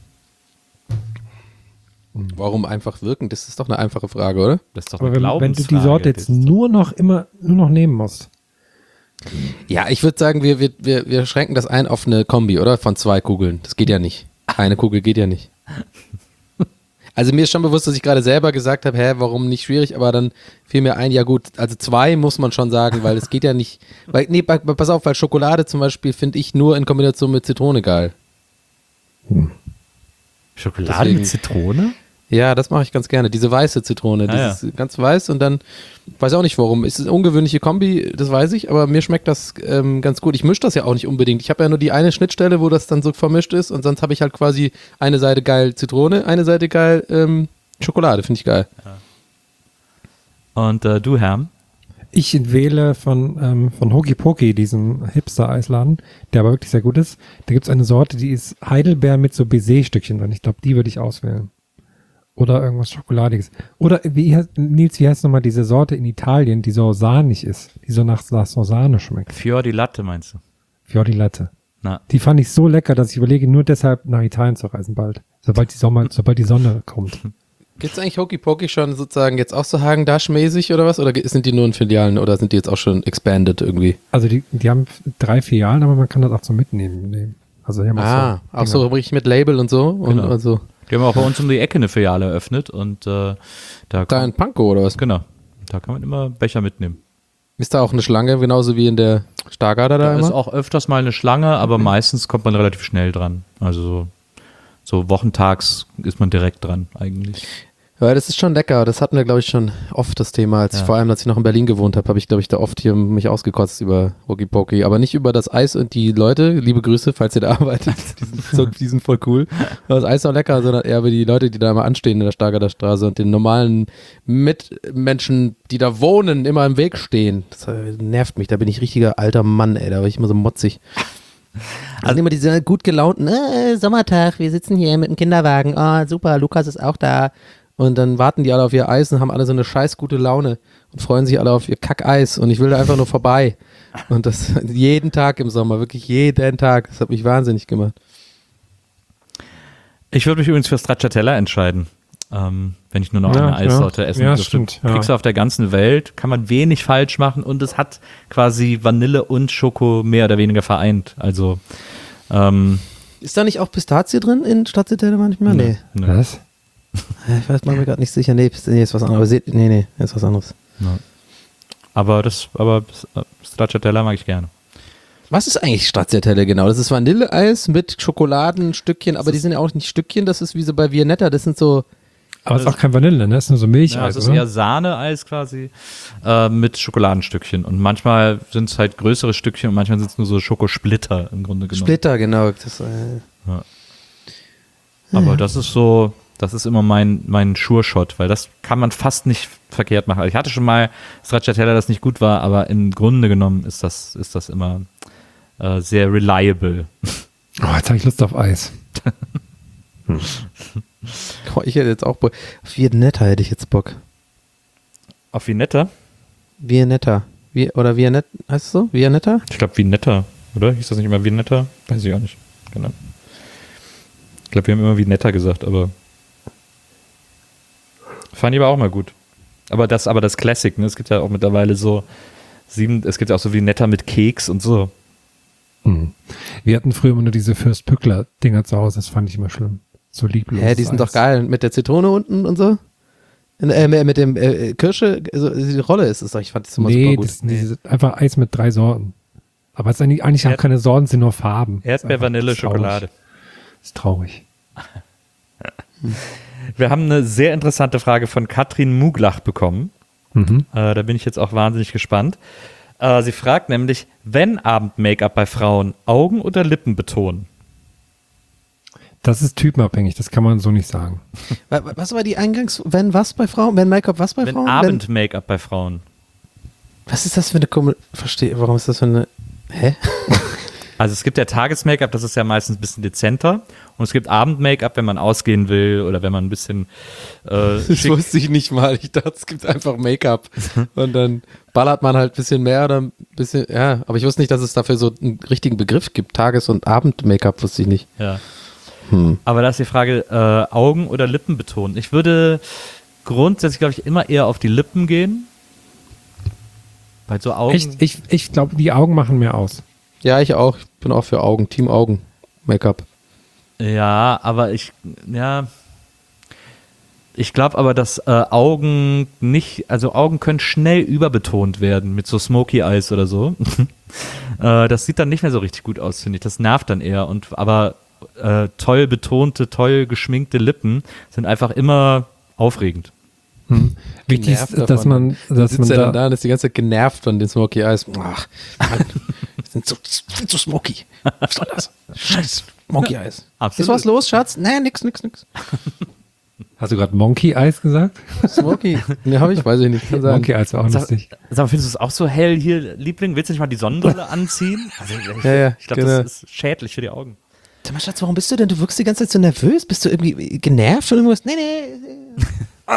Warum einfach wirken? Das ist doch eine einfache Frage, oder? Das ist doch Aber eine wenn, wenn du die Glaubensfrage. Sorte jetzt Das ist doch- nur noch immer, nur noch nehmen musst. Ja, ich würde sagen, wir, wir, wir, wir schränken das ein auf eine Kombi, oder? Von zwei Kugeln. Das geht ja nicht. Eine Kugel geht ja nicht. Also mir ist schon bewusst, dass ich gerade selber gesagt habe, hä, warum nicht schwierig, aber dann fiel mir ein, ja gut, also zwei muss man schon sagen, weil es geht ja nicht, weil, nee, pa- pass auf, weil Schokolade zum Beispiel finde ich nur in Kombination mit Zitrone geil. Schokolade Deswegen- mit Zitrone? Ja, das mache ich ganz gerne. Diese weiße Zitrone, Ah, dieses ganz weiß und dann, weiß auch nicht warum. Es ist eine ungewöhnliche Kombi, das weiß ich, aber mir schmeckt das ähm, ganz gut. Ich mische das ja auch nicht unbedingt. Ich habe ja nur die eine Schnittstelle, wo das dann so vermischt ist und sonst habe ich halt quasi eine Seite geil Zitrone, eine Seite geil ähm, Schokolade, finde ich geil. Und äh, du, Herm? Ich wähle von, ähm, von Hoki Poki, diesem Hipster-Eisladen, der aber wirklich sehr gut ist. Da gibt es eine Sorte, die ist Heidelbeer mit so Baiser-Stückchen drin. Ich glaube, die würde ich auswählen. Oder irgendwas Schokoladiges. Oder wie heißt, Nils, wie heißt nochmal diese Sorte in Italien, die so sahnig ist, die so nach, nach so Sahne schmeckt? Fior di Latte meinst du? Fior di Latte. Na. Die fand ich so lecker, dass ich überlege, nur deshalb nach Italien zu reisen bald. Sobald die Sommer, sobald die Sonne kommt. Gibt's eigentlich Hokey Pokey schon sozusagen jetzt auch so Hagen-Dash-mäßig oder was? Oder sind die nur in Filialen oder sind die jetzt auch schon expanded irgendwie? Also die, die haben drei Filialen, aber man kann das auch so mitnehmen. nehmen. Also die haben Ah, so auch so richtig mit Label und so? Und, Genau. und so. Die haben auch bei uns um die Ecke eine Filiale eröffnet und äh, da, Da in Pankow oder was? genau, da kann man immer Becher mitnehmen. Ist da auch eine Schlange, genauso wie in der Stargarder da, Da ist immer? auch öfters mal eine Schlange, aber meistens kommt man relativ schnell dran. Also so, so wochentags ist man direkt dran eigentlich. Ja, das ist schon lecker. Das hatten wir, glaube ich, schon oft das Thema. Als Ja. ich, vor allem, als ich noch in Berlin gewohnt habe, habe ich, glaube ich, da oft hier mich ausgekotzt über Hokey Pokey. Aber nicht über das Eis und die Leute. Liebe Grüße, falls ihr da arbeitet. Die sind, so, die sind voll cool. Aber das Eis ist auch lecker, sondern eher über die Leute, die da immer anstehen in der Stargarder Straße und den normalen Mitmenschen, die da wohnen, immer im Weg stehen. Das äh, nervt mich. Da bin ich richtiger alter Mann, ey. Da war ich immer so motzig. Das sind immer diese gut gelaunten, äh, Sommertag, wir sitzen hier mit dem Kinderwagen. Oh, super, Lukas ist auch da. Und dann warten die alle auf ihr Eis und haben alle so eine scheiß gute Laune und freuen sich alle auf ihr Kackeis und ich will da einfach nur vorbei. Und das jeden Tag im Sommer, wirklich jeden Tag. Das hat mich wahnsinnig gemacht. Ich würde mich übrigens für Stracciatella entscheiden, ähm, wenn ich nur noch Ja, eine Eissorte ja. essen Ja, dürfte. stimmt, ja. Kriegst du auf der ganzen Welt, kann man wenig falsch machen und es hat quasi Vanille und Schoko mehr oder weniger vereint. Also ähm, Ist da nicht auch Pistazie drin in Stracciatella manchmal? Nee. ne. Was? Ich weiß, bin mir gerade nicht sicher. Nee, Pist- nee, ist was anderes. Aber seht- Nee, nee, ist was anderes. Aber das, aber Stracciatella mag ich gerne. Was ist eigentlich Stracciatella genau? Das ist Vanilleeis mit Schokoladenstückchen, aber die sind ja auch nicht Stückchen, das ist wie so bei Viennetta, das sind so, Aber es ist auch kein Vanille, ne? Es ist nur so Milcheis, Ja, es ist oder? eher Sahneeis quasi äh, mit Schokoladenstückchen. Und manchmal sind es halt größere Stückchen und manchmal sind es nur so Schokosplitter im Grunde genommen. Splitter, genau. Das, äh, Aber das ist so, das ist immer mein, mein Sure-Shot, weil das kann man fast nicht verkehrt machen. Also ich hatte schon mal Stracciatella, das nicht gut war, aber im Grunde genommen ist das, ist das immer äh, sehr reliable. Oh, jetzt habe ich Lust auf Eis. oh, ich hätte jetzt auch Bock. Auf Viennetta hätte ich jetzt Bock. Auf Viennetta? Viennetta. Wie, oder Viennetta, heißt es so? Viennetta? Ich glaube Viennetta, oder? Hieß das nicht immer Viennetta? Weiß ich auch nicht. Genau. Ich glaube, wir haben immer Viennetta gesagt, aber fand ich aber auch mal gut. Aber das, aber das Classic, ne? Es gibt ja auch mittlerweile so sieben, es gibt ja auch so Viennetta mit Keks und so. Hm. Wir hatten früher immer nur diese Fürst-Pückler-Dinger zu Hause, das fand ich immer schlimm. So lieblos. Hä, die sind doch geil. Mit der Zitrone unten und so? Äh, mit dem äh, Kirsche, also die Rolle ist es doch. Ich fand das immer Nee, super gut. das, nee, das ist einfach Eis mit drei Sorten. Aber es ist eigentlich, eigentlich haben Erd- keine Sorten, es sind nur Farben. Das ist Erdbeer, einfach- Vanille, das ist traurig. Schokolade. Das ist traurig. Wir haben eine sehr interessante Frage von Katrin Muglach bekommen. Mhm. Äh, da bin ich jetzt auch wahnsinnig gespannt. Äh, sie fragt nämlich, wenn Abend-Make-up bei Frauen, Augen oder Lippen betonen? Das ist typenabhängig, das kann man so nicht sagen. Wa- wa- Was war die Eingangs... Wenn was bei Frauen? Wenn Make-up was bei Wenn Frauen? Abend-Make-up bei Frauen. Wenn, was ist das für eine Kommunikation? Verstehe, warum ist das für eine... Hä? Also es gibt ja Tages-Make-up, das ist ja meistens ein bisschen dezenter. Und es gibt Abend-Make-up, wenn man ausgehen will oder wenn man ein bisschen äh, Das schick. wusste ich nicht mal. Ich dachte, es gibt einfach Make-up. Und dann ballert man halt ein bisschen mehr oder ein bisschen... Ja, aber ich wusste nicht, dass es dafür so einen richtigen Begriff gibt. Tages- und Abend-Make-up wusste ich nicht. Ja. Hm. Aber da ist die Frage, äh, Augen oder Lippen betonen. Ich würde grundsätzlich, glaube ich, immer eher auf die Lippen gehen. Bei so Augen. Echt, ich, ich glaube, die Augen machen mehr aus. Ja, ich auch. Ich bin auch für Augen. Team Augen. Make-up. Ja, aber ich, ja. Ich glaube aber, dass äh, Augen nicht, also Augen können schnell überbetont werden mit so Smoky Eyes oder so. äh, das sieht dann nicht mehr so richtig gut aus, finde ich. Das nervt dann eher. Und aber äh, toll betonte, toll geschminkte Lippen sind einfach immer aufregend. Hm. Wichtig Genervt ist, dass davon. man, dass Sitzt man er da, dann da und ist die ganze Zeit genervt von den Smoky Eyes. Ach, Mann, die sind so, viel zu smoky. Was soll das? Scheiß Smoky Eyes. Absolut. Ist was los, Schatz? Nee, nix, nix, nix. hast du gerade Monkey Eyes gesagt? Smoky. Ne, hab ich, weiß ich nicht. Kann sein. Monkey Eyes war auch Sag, lustig. sag mal, findest du es auch so hell hier, Liebling? Willst du nicht mal die Sonnenbrille anziehen? Also, ich Ja, ja, ich glaube, genau. das ist schädlich für die Augen. Sag mal, Schatz, warum bist du denn? Du wirkst die ganze Zeit so nervös. Bist du irgendwie genervt oder irgendwas? Nee, nee. Ah,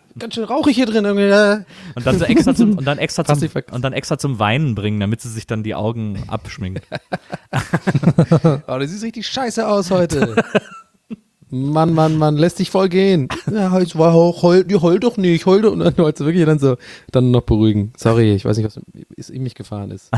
ganz schön rauchig hier drin. Irgendwie. Und dann so extra zum, und dann extra zum, Passiv- und dann extra zum Weinen bringen, damit sie sich dann die Augen abschminkt. Oh, du siehst richtig scheiße aus heute. Mann, Mann, Mann, lässt dich voll gehen. Ja, ich war auch, heul, die heul doch nicht, heul doch. Und dann heute wirklich dann so, dann noch beruhigen. Sorry, ich weiß nicht, was ist in mich gefahren ist.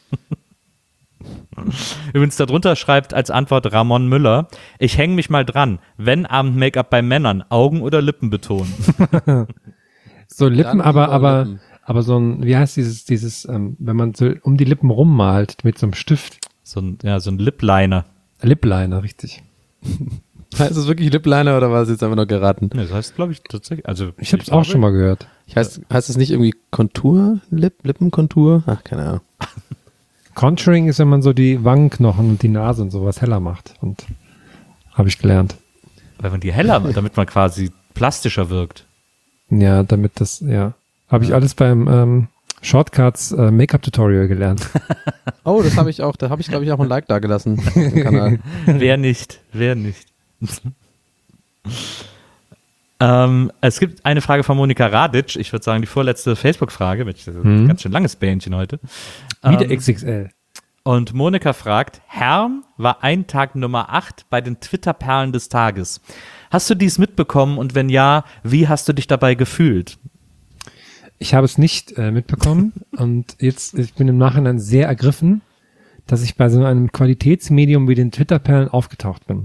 Übrigens darunter schreibt als Antwort Ramon Müller, ich hänge mich mal dran, wenn Abend-Make-up bei Männern, Augen oder Lippen betonen. So Lippen, Dann aber, lieber aber, Lippen. aber so ein, wie heißt dieses, dieses, ähm, wenn man so um die Lippen rummalt mit so einem Stift. So ein, ja, so ein Lip-Liner. Lip-Liner, richtig. Heißt es wirklich Lip-Liner oder war es jetzt einfach nur geraten? Nee, das heißt, glaube ich, tatsächlich, also. Ich habe es auch schon mal gehört. Heißt, heißt es nicht irgendwie Kontur? Lip, Lippenkontur? Ach, keine Ahnung. Contouring ist, wenn man so die Wangenknochen und die Nase und sowas heller macht. Und habe ich gelernt. Weil man die heller, damit man quasi plastischer wirkt. Ja, damit das, ja. Habe ich alles beim ähm, Shortcuts äh, Make-up-Tutorial gelernt. Oh, das habe ich auch, da habe ich, glaube ich, auch ein Like da gelassen. Im Kanal. Wer nicht? Wer nicht? ähm, es gibt eine Frage von Monika Radic. Ich würde sagen, die vorletzte Facebook-Frage. Das ist ein Mhm. ganz schön langes Bähnchen heute. Wieder Ähm, X X L. Und Monika fragt, Herm war ein Tag Nummer acht bei den Twitter-Perlen des Tages. Hast du dies mitbekommen und wenn ja, wie hast du dich dabei gefühlt? Ich habe es nicht äh, mitbekommen und jetzt, ich bin im Nachhinein sehr ergriffen, dass ich bei so einem Qualitätsmedium wie den Twitter-Perlen aufgetaucht bin.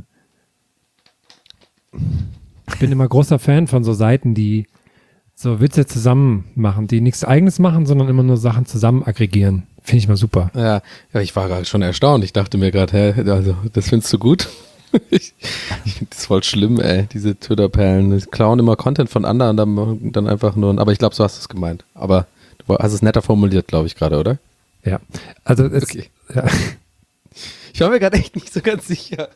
Ich bin immer großer Fan von so Seiten, die so Witze zusammen machen, die nichts Eigenes machen, sondern immer nur Sachen zusammen aggregieren. Finde ich mal super. Ja, ja, ich war gerade schon erstaunt. Ich dachte mir gerade, hä, also, das findest du gut? ich ich finde das voll schlimm, ey, diese Twitter-Perlen. Die klauen immer Content von anderen, dann, machen dann einfach nur, aber ich glaube, so hast du es gemeint. Aber du hast es netter formuliert, glaube ich, gerade, oder? Ja, also es, Okay. ja, Ich war mir gerade echt nicht so ganz sicher.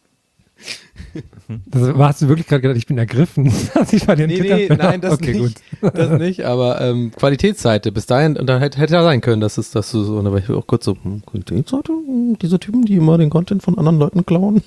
das hast du wirklich gerade gedacht, ich bin ergriffen, dass ich bei den Nee, nee, Twitter-Perlen- nein, das okay, nicht. gut. Das nicht, aber ähm, Qualitätsseite bis dahin, und dann hätte, hätte ja sein können, dass, es, dass du so, und da war ich auch kurz so, hm, Qualitätsseite, hm, diese Typen, die immer den Content von anderen Leuten klauen.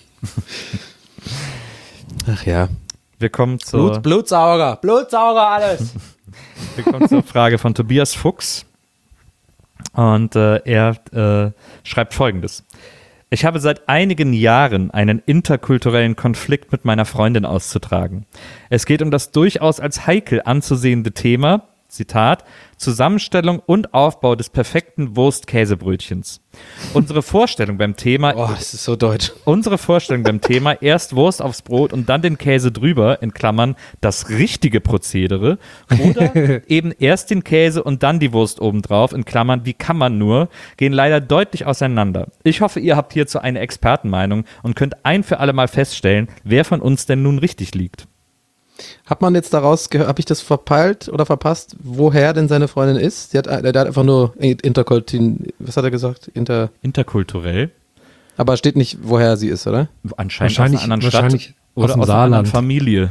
Ach ja. Wir kommen zur, Blut, Blutsauger, Blutsauger alles. wir kommen zur Frage von Tobias Fuchs. Und äh, er äh, schreibt Folgendes. Ich habe seit einigen Jahren einen interkulturellen Konflikt mit meiner Freundin auszutragen. Es geht um das durchaus als heikel anzusehende Thema, Zitat, Zusammenstellung und Aufbau des perfekten Wurst-Käsebrötchens. Unsere Vorstellung beim Thema, Oh, das ist so deutsch. unsere Vorstellung beim Thema, erst Wurst aufs Brot und dann den Käse drüber, in Klammern, das richtige Prozedere, oder eben erst den Käse und dann die Wurst obendrauf, in Klammern, wie kann man nur, gehen leider deutlich auseinander. Ich hoffe, ihr habt hierzu eine Expertenmeinung und könnt ein für alle Mal feststellen, wer von uns denn nun richtig liegt. Hat man jetzt daraus gehört, habe ich das verpeilt oder verpasst, woher denn seine Freundin ist? Sie hat, der hat einfach nur Interkultin, was hat er gesagt? Inter, Interkulturell? aber steht nicht, woher sie ist, oder? Anscheinend Wahrscheinlich- aus einer anderen wahrscheinlich Stadt aus oder dem aus einer anderen Saarland. Familie.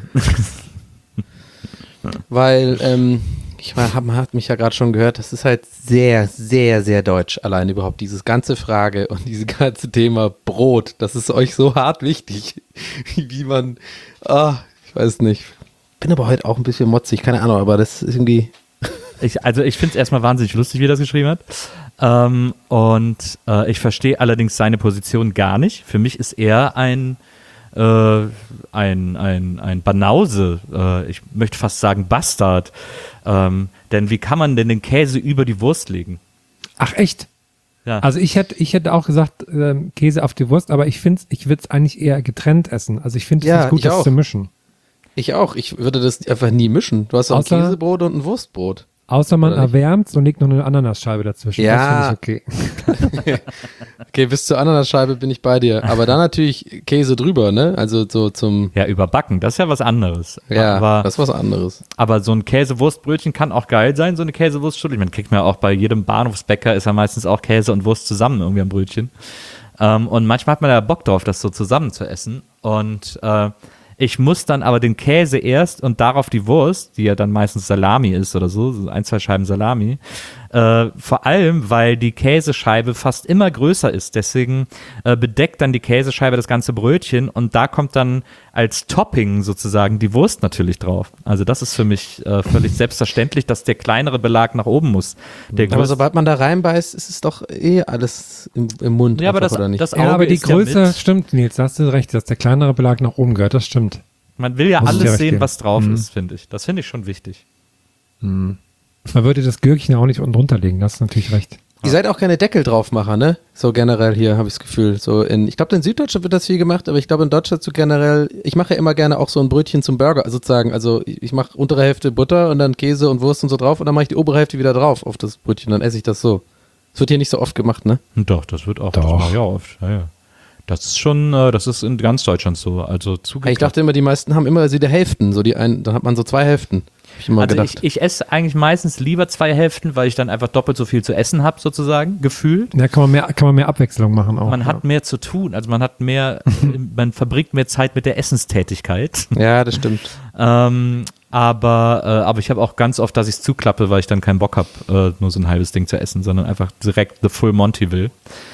Weil, ähm, ich war, hab, man hat mich ja gerade schon gehört, das ist halt sehr, sehr, sehr deutsch, allein überhaupt dieses ganze Frage und dieses ganze Thema Brot, das ist euch so hart wichtig, wie man, ah, ich weiß nicht, bin aber heute auch ein bisschen motzig, keine Ahnung, aber das ist irgendwie, Ich, also ich finde es erstmal wahnsinnig lustig, wie er das geschrieben hat. Ähm, und äh, ich verstehe allerdings seine Position gar nicht. Für mich ist er ein, äh, ein, ein, ein Banause, äh, ich möchte fast sagen Bastard. Ähm, denn wie kann man denn den Käse über die Wurst legen? Ach echt? Ja. Also ich hätte, ich hätte auch gesagt, ähm, Käse auf die Wurst, aber ich finde ich würde es eigentlich eher getrennt essen. Also ich finde es Ja, nicht gut, ich das auch. zu mischen. ich auch, ich würde das einfach nie mischen. Du hast doch ein Außer- Käsebrot und ein Wurstbrot. Außer man Oder nicht? erwärmt und legt noch eine Ananasscheibe dazwischen. Ja. Das finde ich okay. Okay, bis zur Ananasscheibe bin ich bei dir, aber dann natürlich Käse drüber, ne, also so zum, Ja, überbacken, das ist ja was anderes. ja, aber, das ist was anderes. aber so ein Käsewurstbrötchen kann auch geil sein, so eine Käsewurststulle. Ich meine, kriegt man ja auch bei jedem Bahnhofsbäcker, ist ja meistens auch Käse und Wurst zusammen irgendwie am Brötchen. Ähm, und manchmal hat man ja Bock drauf, das so zusammen zu essen. Und äh, ich muss dann aber den Käse erst und darauf die Wurst, die ja dann meistens Salami ist oder so, so ein, zwei Scheiben Salami, Äh, vor allem, weil die Käsescheibe fast immer größer ist. Deswegen äh, bedeckt dann die Käsescheibe das ganze Brötchen und da kommt dann als Topping sozusagen die Wurst natürlich drauf. Also das ist für mich äh, völlig selbstverständlich, dass der kleinere Belag nach oben muss. Der Aber größ- sobald man da reinbeißt, ist es doch eh alles im, im Mund. ja, aber einfach, das, oder nicht? das Auge Ja, aber die ist Größe, ja mit. stimmt, Nils, da hast du recht, dass der kleinere Belag nach oben gehört, das stimmt. Man will ja Muss ich dir alles recht sehen, geben. was drauf Mhm. ist, finde ich. Das finde ich schon wichtig. Man würde das Gürkchen ja auch nicht unten drunter legen, das ist natürlich recht. Ihr seid auch keine Deckel-Draufmacher, ne? So generell hier, habe ich das Gefühl. So in, ich glaube, in Süddeutschland wird das viel gemacht, aber ich glaube in Deutschland so generell, ich mache ja immer gerne auch so ein Brötchen zum Burger, sozusagen. Also ich, ich mache untere Hälfte Butter und dann Käse und Wurst und so drauf und dann mache ich die obere Hälfte wieder drauf auf das Brötchen, dann esse ich das so. Das wird hier nicht so oft gemacht, ne? Doch, das wird auch, Doch. das mache ich auch oft. Ja, ja. Das ist schon, äh, das ist in ganz Deutschland so. Also zugekauft. Ich dachte immer, die meisten haben immer so die Hälften, so die einen, dann hat man so zwei Hälften. Hab ich immer Also gedacht. ich, ich esse eigentlich meistens lieber zwei Hälften, weil ich dann einfach doppelt so viel zu essen habe, sozusagen, gefühlt. Ja, kann man mehr, kann man mehr Abwechslung machen auch. Man ja. hat mehr zu tun, also man hat mehr, man verbringt mehr Zeit mit der Essenstätigkeit. Ja, das stimmt. Ähm, aber, äh, aber ich habe auch ganz oft, dass ich es zuklappe, weil ich dann keinen Bock habe, äh, nur so ein halbes Ding zu essen, sondern einfach direkt the full Monty will.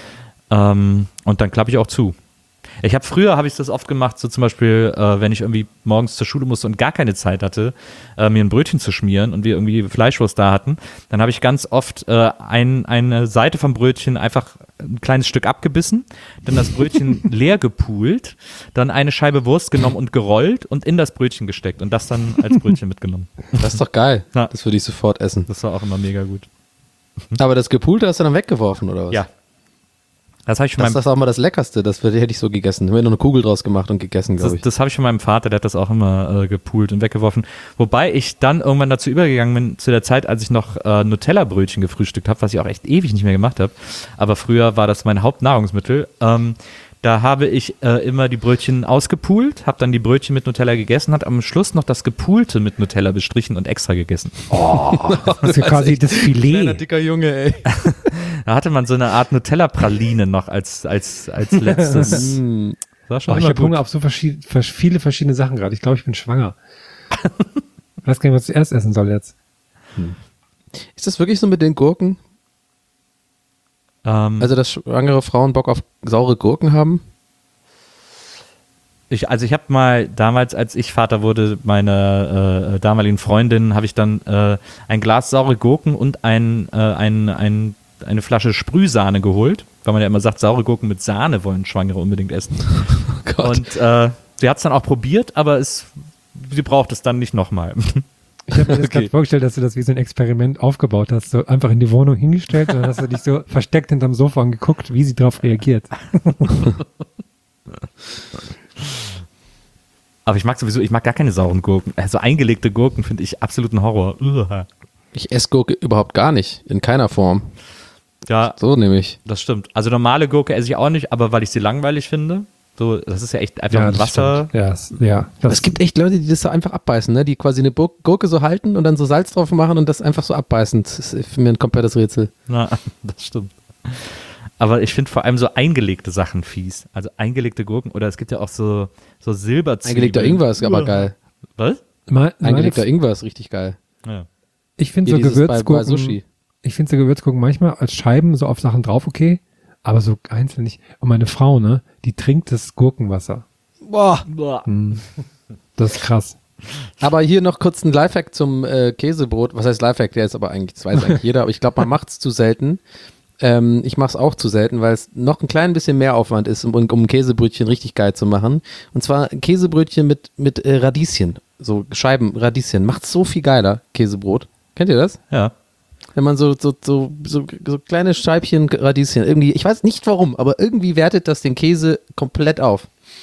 Ähm, und dann klappe ich auch zu. Ich habe früher, habe ich das oft gemacht, so zum Beispiel, äh, wenn ich irgendwie morgens zur Schule musste und gar keine Zeit hatte, äh, mir ein Brötchen zu schmieren und wir irgendwie Fleischwurst da hatten, dann habe ich ganz oft äh, ein, eine Seite vom Brötchen einfach ein kleines Stück abgebissen, dann das Brötchen leer gepult, dann eine Scheibe Wurst genommen und gerollt und in das Brötchen gesteckt und das dann als Brötchen mitgenommen. Das ist doch geil. Ja. Das würde ich sofort essen. Das war auch immer mega gut. Aber das Gepulte hast du dann weggeworfen, oder was? Ja. Das habe ich von Das ist meinem das auch mal das Leckerste, das hätte ich so gegessen. Wir haben nur eine Kugel draus gemacht und gegessen, glaube Das, ich. das habe ich von meinem Vater, der hat das auch immer äh, gepoolt und weggeworfen. Wobei ich dann irgendwann dazu übergegangen bin, zu der Zeit, als ich noch äh, Nutella-Brötchen gefrühstückt habe, was ich auch echt ewig nicht mehr gemacht habe. Aber früher war das mein Hauptnahrungsmittel. Ähm, da habe ich äh, immer die Brötchen ausgepoolt, habe dann die Brötchen mit Nutella gegessen, hat am Schluss noch das Gepoolte mit Nutella bestrichen und extra gegessen. Das ist ja quasi das Filet. dicker Junge, ey. Da hatte man so eine Art Nutella-Praline noch als, als, als letztes. Mm. Das war schon Oh, ich immer habe gut. Hunger auf so verschied vers- viele verschiedene Sachen gerade. Ich glaube, ich bin schwanger. Ich weiß gar nicht, was ich erst essen soll jetzt. Ist das wirklich so mit den Gurken? Ähm, Also, dass schwangere Frauen Bock auf saure Gurken haben? Ich, also ich habe mal damals, als ich Vater wurde, meiner äh, damaligen Freundin, habe ich dann äh, ein Glas saure Gurken und ein, äh, ein, ein, eine Flasche Sprühsahne geholt, weil man ja immer sagt, saure Gurken mit Sahne wollen Schwangere unbedingt essen. Oh Gott. Und äh, sie hat es dann auch probiert, aber es, sie braucht es dann nicht nochmal. Ich habe mir das gerade vorgestellt, dass du das wie so ein Experiment aufgebaut hast. So einfach in die Wohnung hingestellt und dann hast du dich so versteckt hinterm Sofa und geguckt, wie sie darauf reagiert. Aber ich mag sowieso, ich mag gar keine sauren Gurken. Also eingelegte Gurken finde ich absoluten Horror. Uah. Ich esse Gurke überhaupt gar nicht. In keiner Form. Ja, So nämlich. das stimmt. Also normale Gurke esse ich auch nicht, aber weil ich sie langweilig finde. So, das ist ja echt einfach ein das Wasser. stimmt. Ja, es- ja. Das, Es gibt echt Leute, die das so einfach abbeißen, ne? Die quasi eine Bur- Gurke so halten und dann so Salz drauf machen und das einfach so abbeißen. Das ist für mich ein komplettes Rätsel. Na, das stimmt. Aber ich finde vor allem so eingelegte Sachen fies. Also eingelegte Gurken oder es gibt ja auch so, so Silberzwiebeln. Eingelegter Ingwer ist aber geil. Was? Meine- Eingelegter meine- Ingwer ist richtig geil. Ja. Ich finde Hier so dieses bei- bei Gewürzgurken, Sushi. ich finde so Gewürzgurken manchmal als Scheiben so auf Sachen drauf okay, aber so einzeln nicht. Und meine Frau, ne, die trinkt das Gurkenwasser. Boah. Das ist krass. Aber hier noch kurz ein Lifehack zum äh, Käsebrot. Was heißt Lifehack? Der ist aber eigentlich, das weiß eigentlich jeder, aber ich glaube, man macht es zu selten. Ähm, ich mache es auch zu selten, weil es noch ein klein bisschen mehr Aufwand ist, um, um ein Käsebrötchen richtig geil zu machen. Und zwar ein Käsebrötchen mit, mit äh, Radieschen. So Scheiben Radieschen. Macht so viel geiler, Käsebrot. Kennt ihr das? Ja. Wenn man so, so, so, so, so kleine Scheibchen Radieschen irgendwie, ich weiß nicht warum, aber irgendwie wertet das den Käse komplett auf.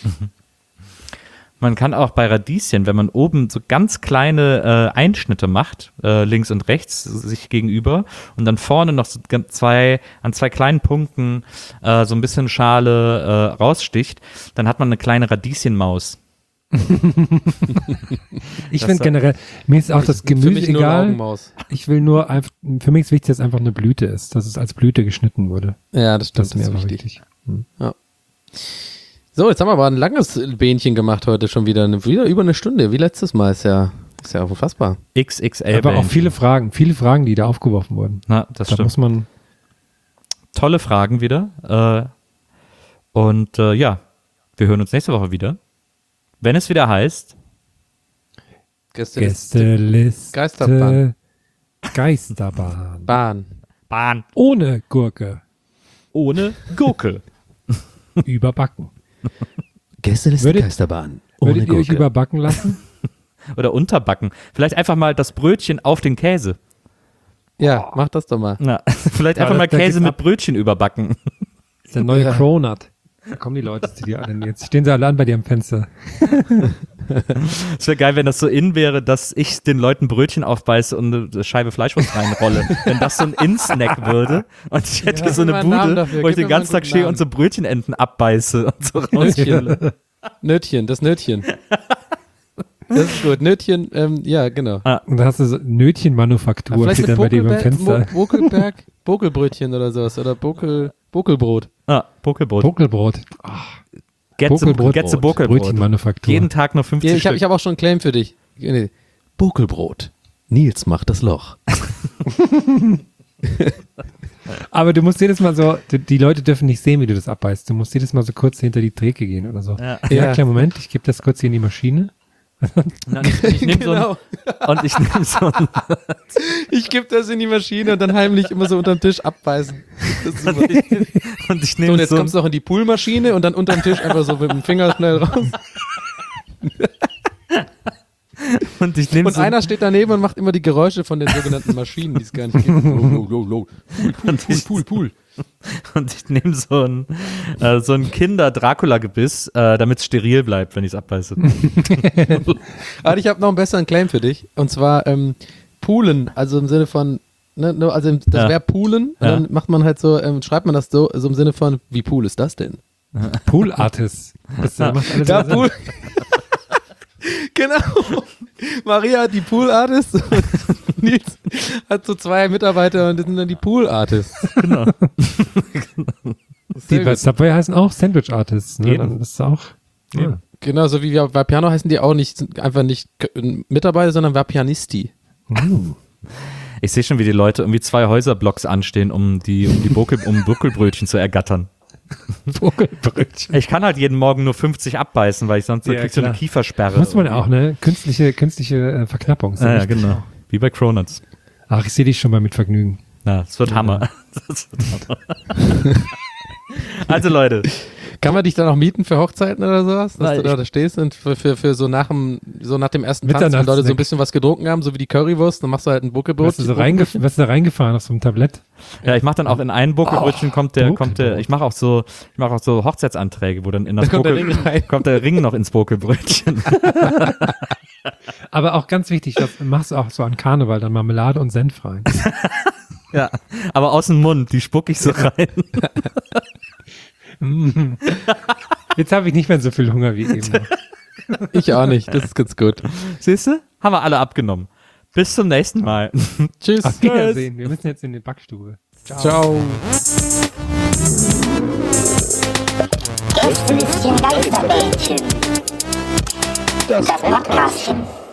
Man kann auch bei Radieschen, wenn man oben so ganz kleine äh, Einschnitte macht, äh, links und rechts sich gegenüber und dann vorne noch so ganz zwei, an zwei kleinen Punkten äh, so ein bisschen Schale äh, raussticht, dann hat man eine kleine Radieschenmaus. Ich Das finde war- generell, mir ist auch das Für Gemüse mich nur eine egal. Augenmaus. Ich will nur einfach, für mich ist wichtig, dass es einfach eine Blüte ist, dass es als Blüte geschnitten wurde. Ja, das Das stimmt. ist mir Das ist aber wichtig. wichtig. So, jetzt haben wir aber ein langes Bähnchen gemacht heute schon wieder. Wieder über eine Stunde, wie letztes Mal ist ja. Ist ja unfassbar. X X L Aber auch Bällchen. viele Fragen, viele Fragen, die da aufgeworfen wurden. Na, das Da stimmt. muss man, Tolle Fragen wieder. Äh, und äh, ja, wir hören uns nächste Woche wieder. Wenn es wieder heißt, Gästeliste. Gästeliste. Geisterbahn. Geisterbahn. Bahn. Bahn Ohne Gurke. ohne Gurke. Überbacken. Gästeliste Würdet- Geisterbahn. Würdet ihr euch überbacken lassen? Oder unterbacken. Vielleicht einfach mal das Brötchen auf den Käse. Ja, mach das doch mal. Na, vielleicht Ja, einfach das- mal da Käse geht's mit ab. Brötchen überbacken. Das ist der neue Ja. Cronut. Da kommen die Leute zu dir an. Jetzt stehen sie alle an bei dir am Fenster. Es wäre geil, wenn das so in wäre, dass ich den Leuten Brötchen aufbeiße und eine Scheibe Fleischwurst reinrolle. Wenn das so ein In-Snack würde und ich hätte Ja, so eine gib mir einen Namen Bude, dafür, wo ich gib den mir mal ganzen einen Tag guten stehe Namen. und so Brötchenenten abbeiße und so raus. Nötchen. Nötchen, das Nötchen. Das ist gut. Nötchen, ähm, ja, genau. Und da hast du so Nötchenmanufaktur, Vielleicht steht mit dann bei dir beim Bokelberg, Fenster. Mo- Bokelberg, Bokelbrötchen oder sowas. Oder Bokel, Bokelbrot. Ah, Bokelbrot. Bokelbrot. Getze, Bokelbrot. Getze Bokelbrot. Brötchenmanufaktur. Jeden Tag nur fünfzig Ja, ich habe Stück. ich hab auch schon einen Claim für dich. Nee. Bokelbrot. Nils macht das Loch. Aber du musst jedes Mal so, die, die Leute dürfen nicht sehen, wie du das abbeißt. Du musst jedes Mal so kurz hinter die Theke gehen oder so. Ja. Ja, Ja. klar, Moment, ich gebe das kurz hier in die Maschine. Und ich, ich nehme Genau. so ein, und ich nehme so ein, Ich gebe das in die Maschine und dann heimlich immer so unterm Tisch abbeißen. Das ist super. und ich, und ich So, nehme und jetzt so, kommst du noch in die Poolmaschine und dann unterm Tisch einfach so mit dem Finger schnell raus. und ich nehme Und so, einer steht daneben und macht immer die Geräusche von den sogenannten Maschinen, die es gar nicht gibt. Low, low, low, low. Pool, Pool, Pool, Pool. und ich nehme so ein, äh, so ein Kinder-Dracula-Gebiss, äh, damit es steril bleibt, wenn ich es abbeiße. Aber ich habe noch einen besseren Claim für dich. Und zwar ähm, Poolen, also im Sinne von, ne, ne, also im- das Ja. wäre Poolen. Und Ja. dann macht man halt so, ähm, schreibt man das so, so im Sinne von, wie cool ist das denn? Pool Artist. Das äh, macht alles Ja, Sinn. Pool. Genau. Maria hat die Pool Artist und Nils hat so zwei Mitarbeiter und das sind dann die Pool Artists. Genau. Die bei Subway heißen auch Sandwich Artists. Ne? Eben. Das ist auch. Ja. Genau, so wie wir bei Piano heißen die auch nicht, sind einfach nicht K- Mitarbeiter, sondern Vapianisti. Ich sehe schon, wie die Leute irgendwie zwei Häuserblocks anstehen, um die, um die Bokel, um Buckelbrötchen zu ergattern. Vogelbrötchen. Ich kann halt jeden Morgen nur fünfzig abbeißen, weil ich sonst Ja, krieg so eine klar. Kiefersperre. Muss man auch, ne? Künstliche, künstliche äh, Verknappung. ist Ja, ja, wichtig. genau. Wie bei Cronuts. Ach, ich sehe dich schon mal mit Vergnügen. Ja, es wird Hammer. Das wird Hammer. Also Leute, Kann man dich dann auch mieten für Hochzeiten oder sowas? Dass Nein, du da, ich- da stehst und für, für, für so, nach dem, so nach dem ersten Tanz, wenn Leute so Mitternachtssnack. ein bisschen was getrunken haben, so wie die Currywurst, dann machst du halt ein Buckelbrot. Wirst du so reingef wirst du da reingefahren auf so einem Tablett? ja, ich mache dann auch in ein Buckelbrötchen kommt der, kommt der, Buckelbrot. ich mache auch so, ich mache auch so Hochzeitsanträge, wo dann in das Da kommt der Buckel- Ring rein. kommt der Ring noch ins Buckelbrötchen. Aber auch ganz wichtig, das machst du auch so an Karneval, dann Marmelade und Senf rein. Ja, aber aus dem Mund, die spuck ich so rein. Jetzt habe ich nicht mehr so viel Hunger wie eben noch. Ich auch nicht, das ist ganz gut. Siehst du? Haben wir alle abgenommen. Bis zum nächsten Mal. Tschüss. Auf Wiedersehen. Wir müssen jetzt in die Backstube. Ciao. Gästelistchen Geisterbällchen. Das Podcastchen.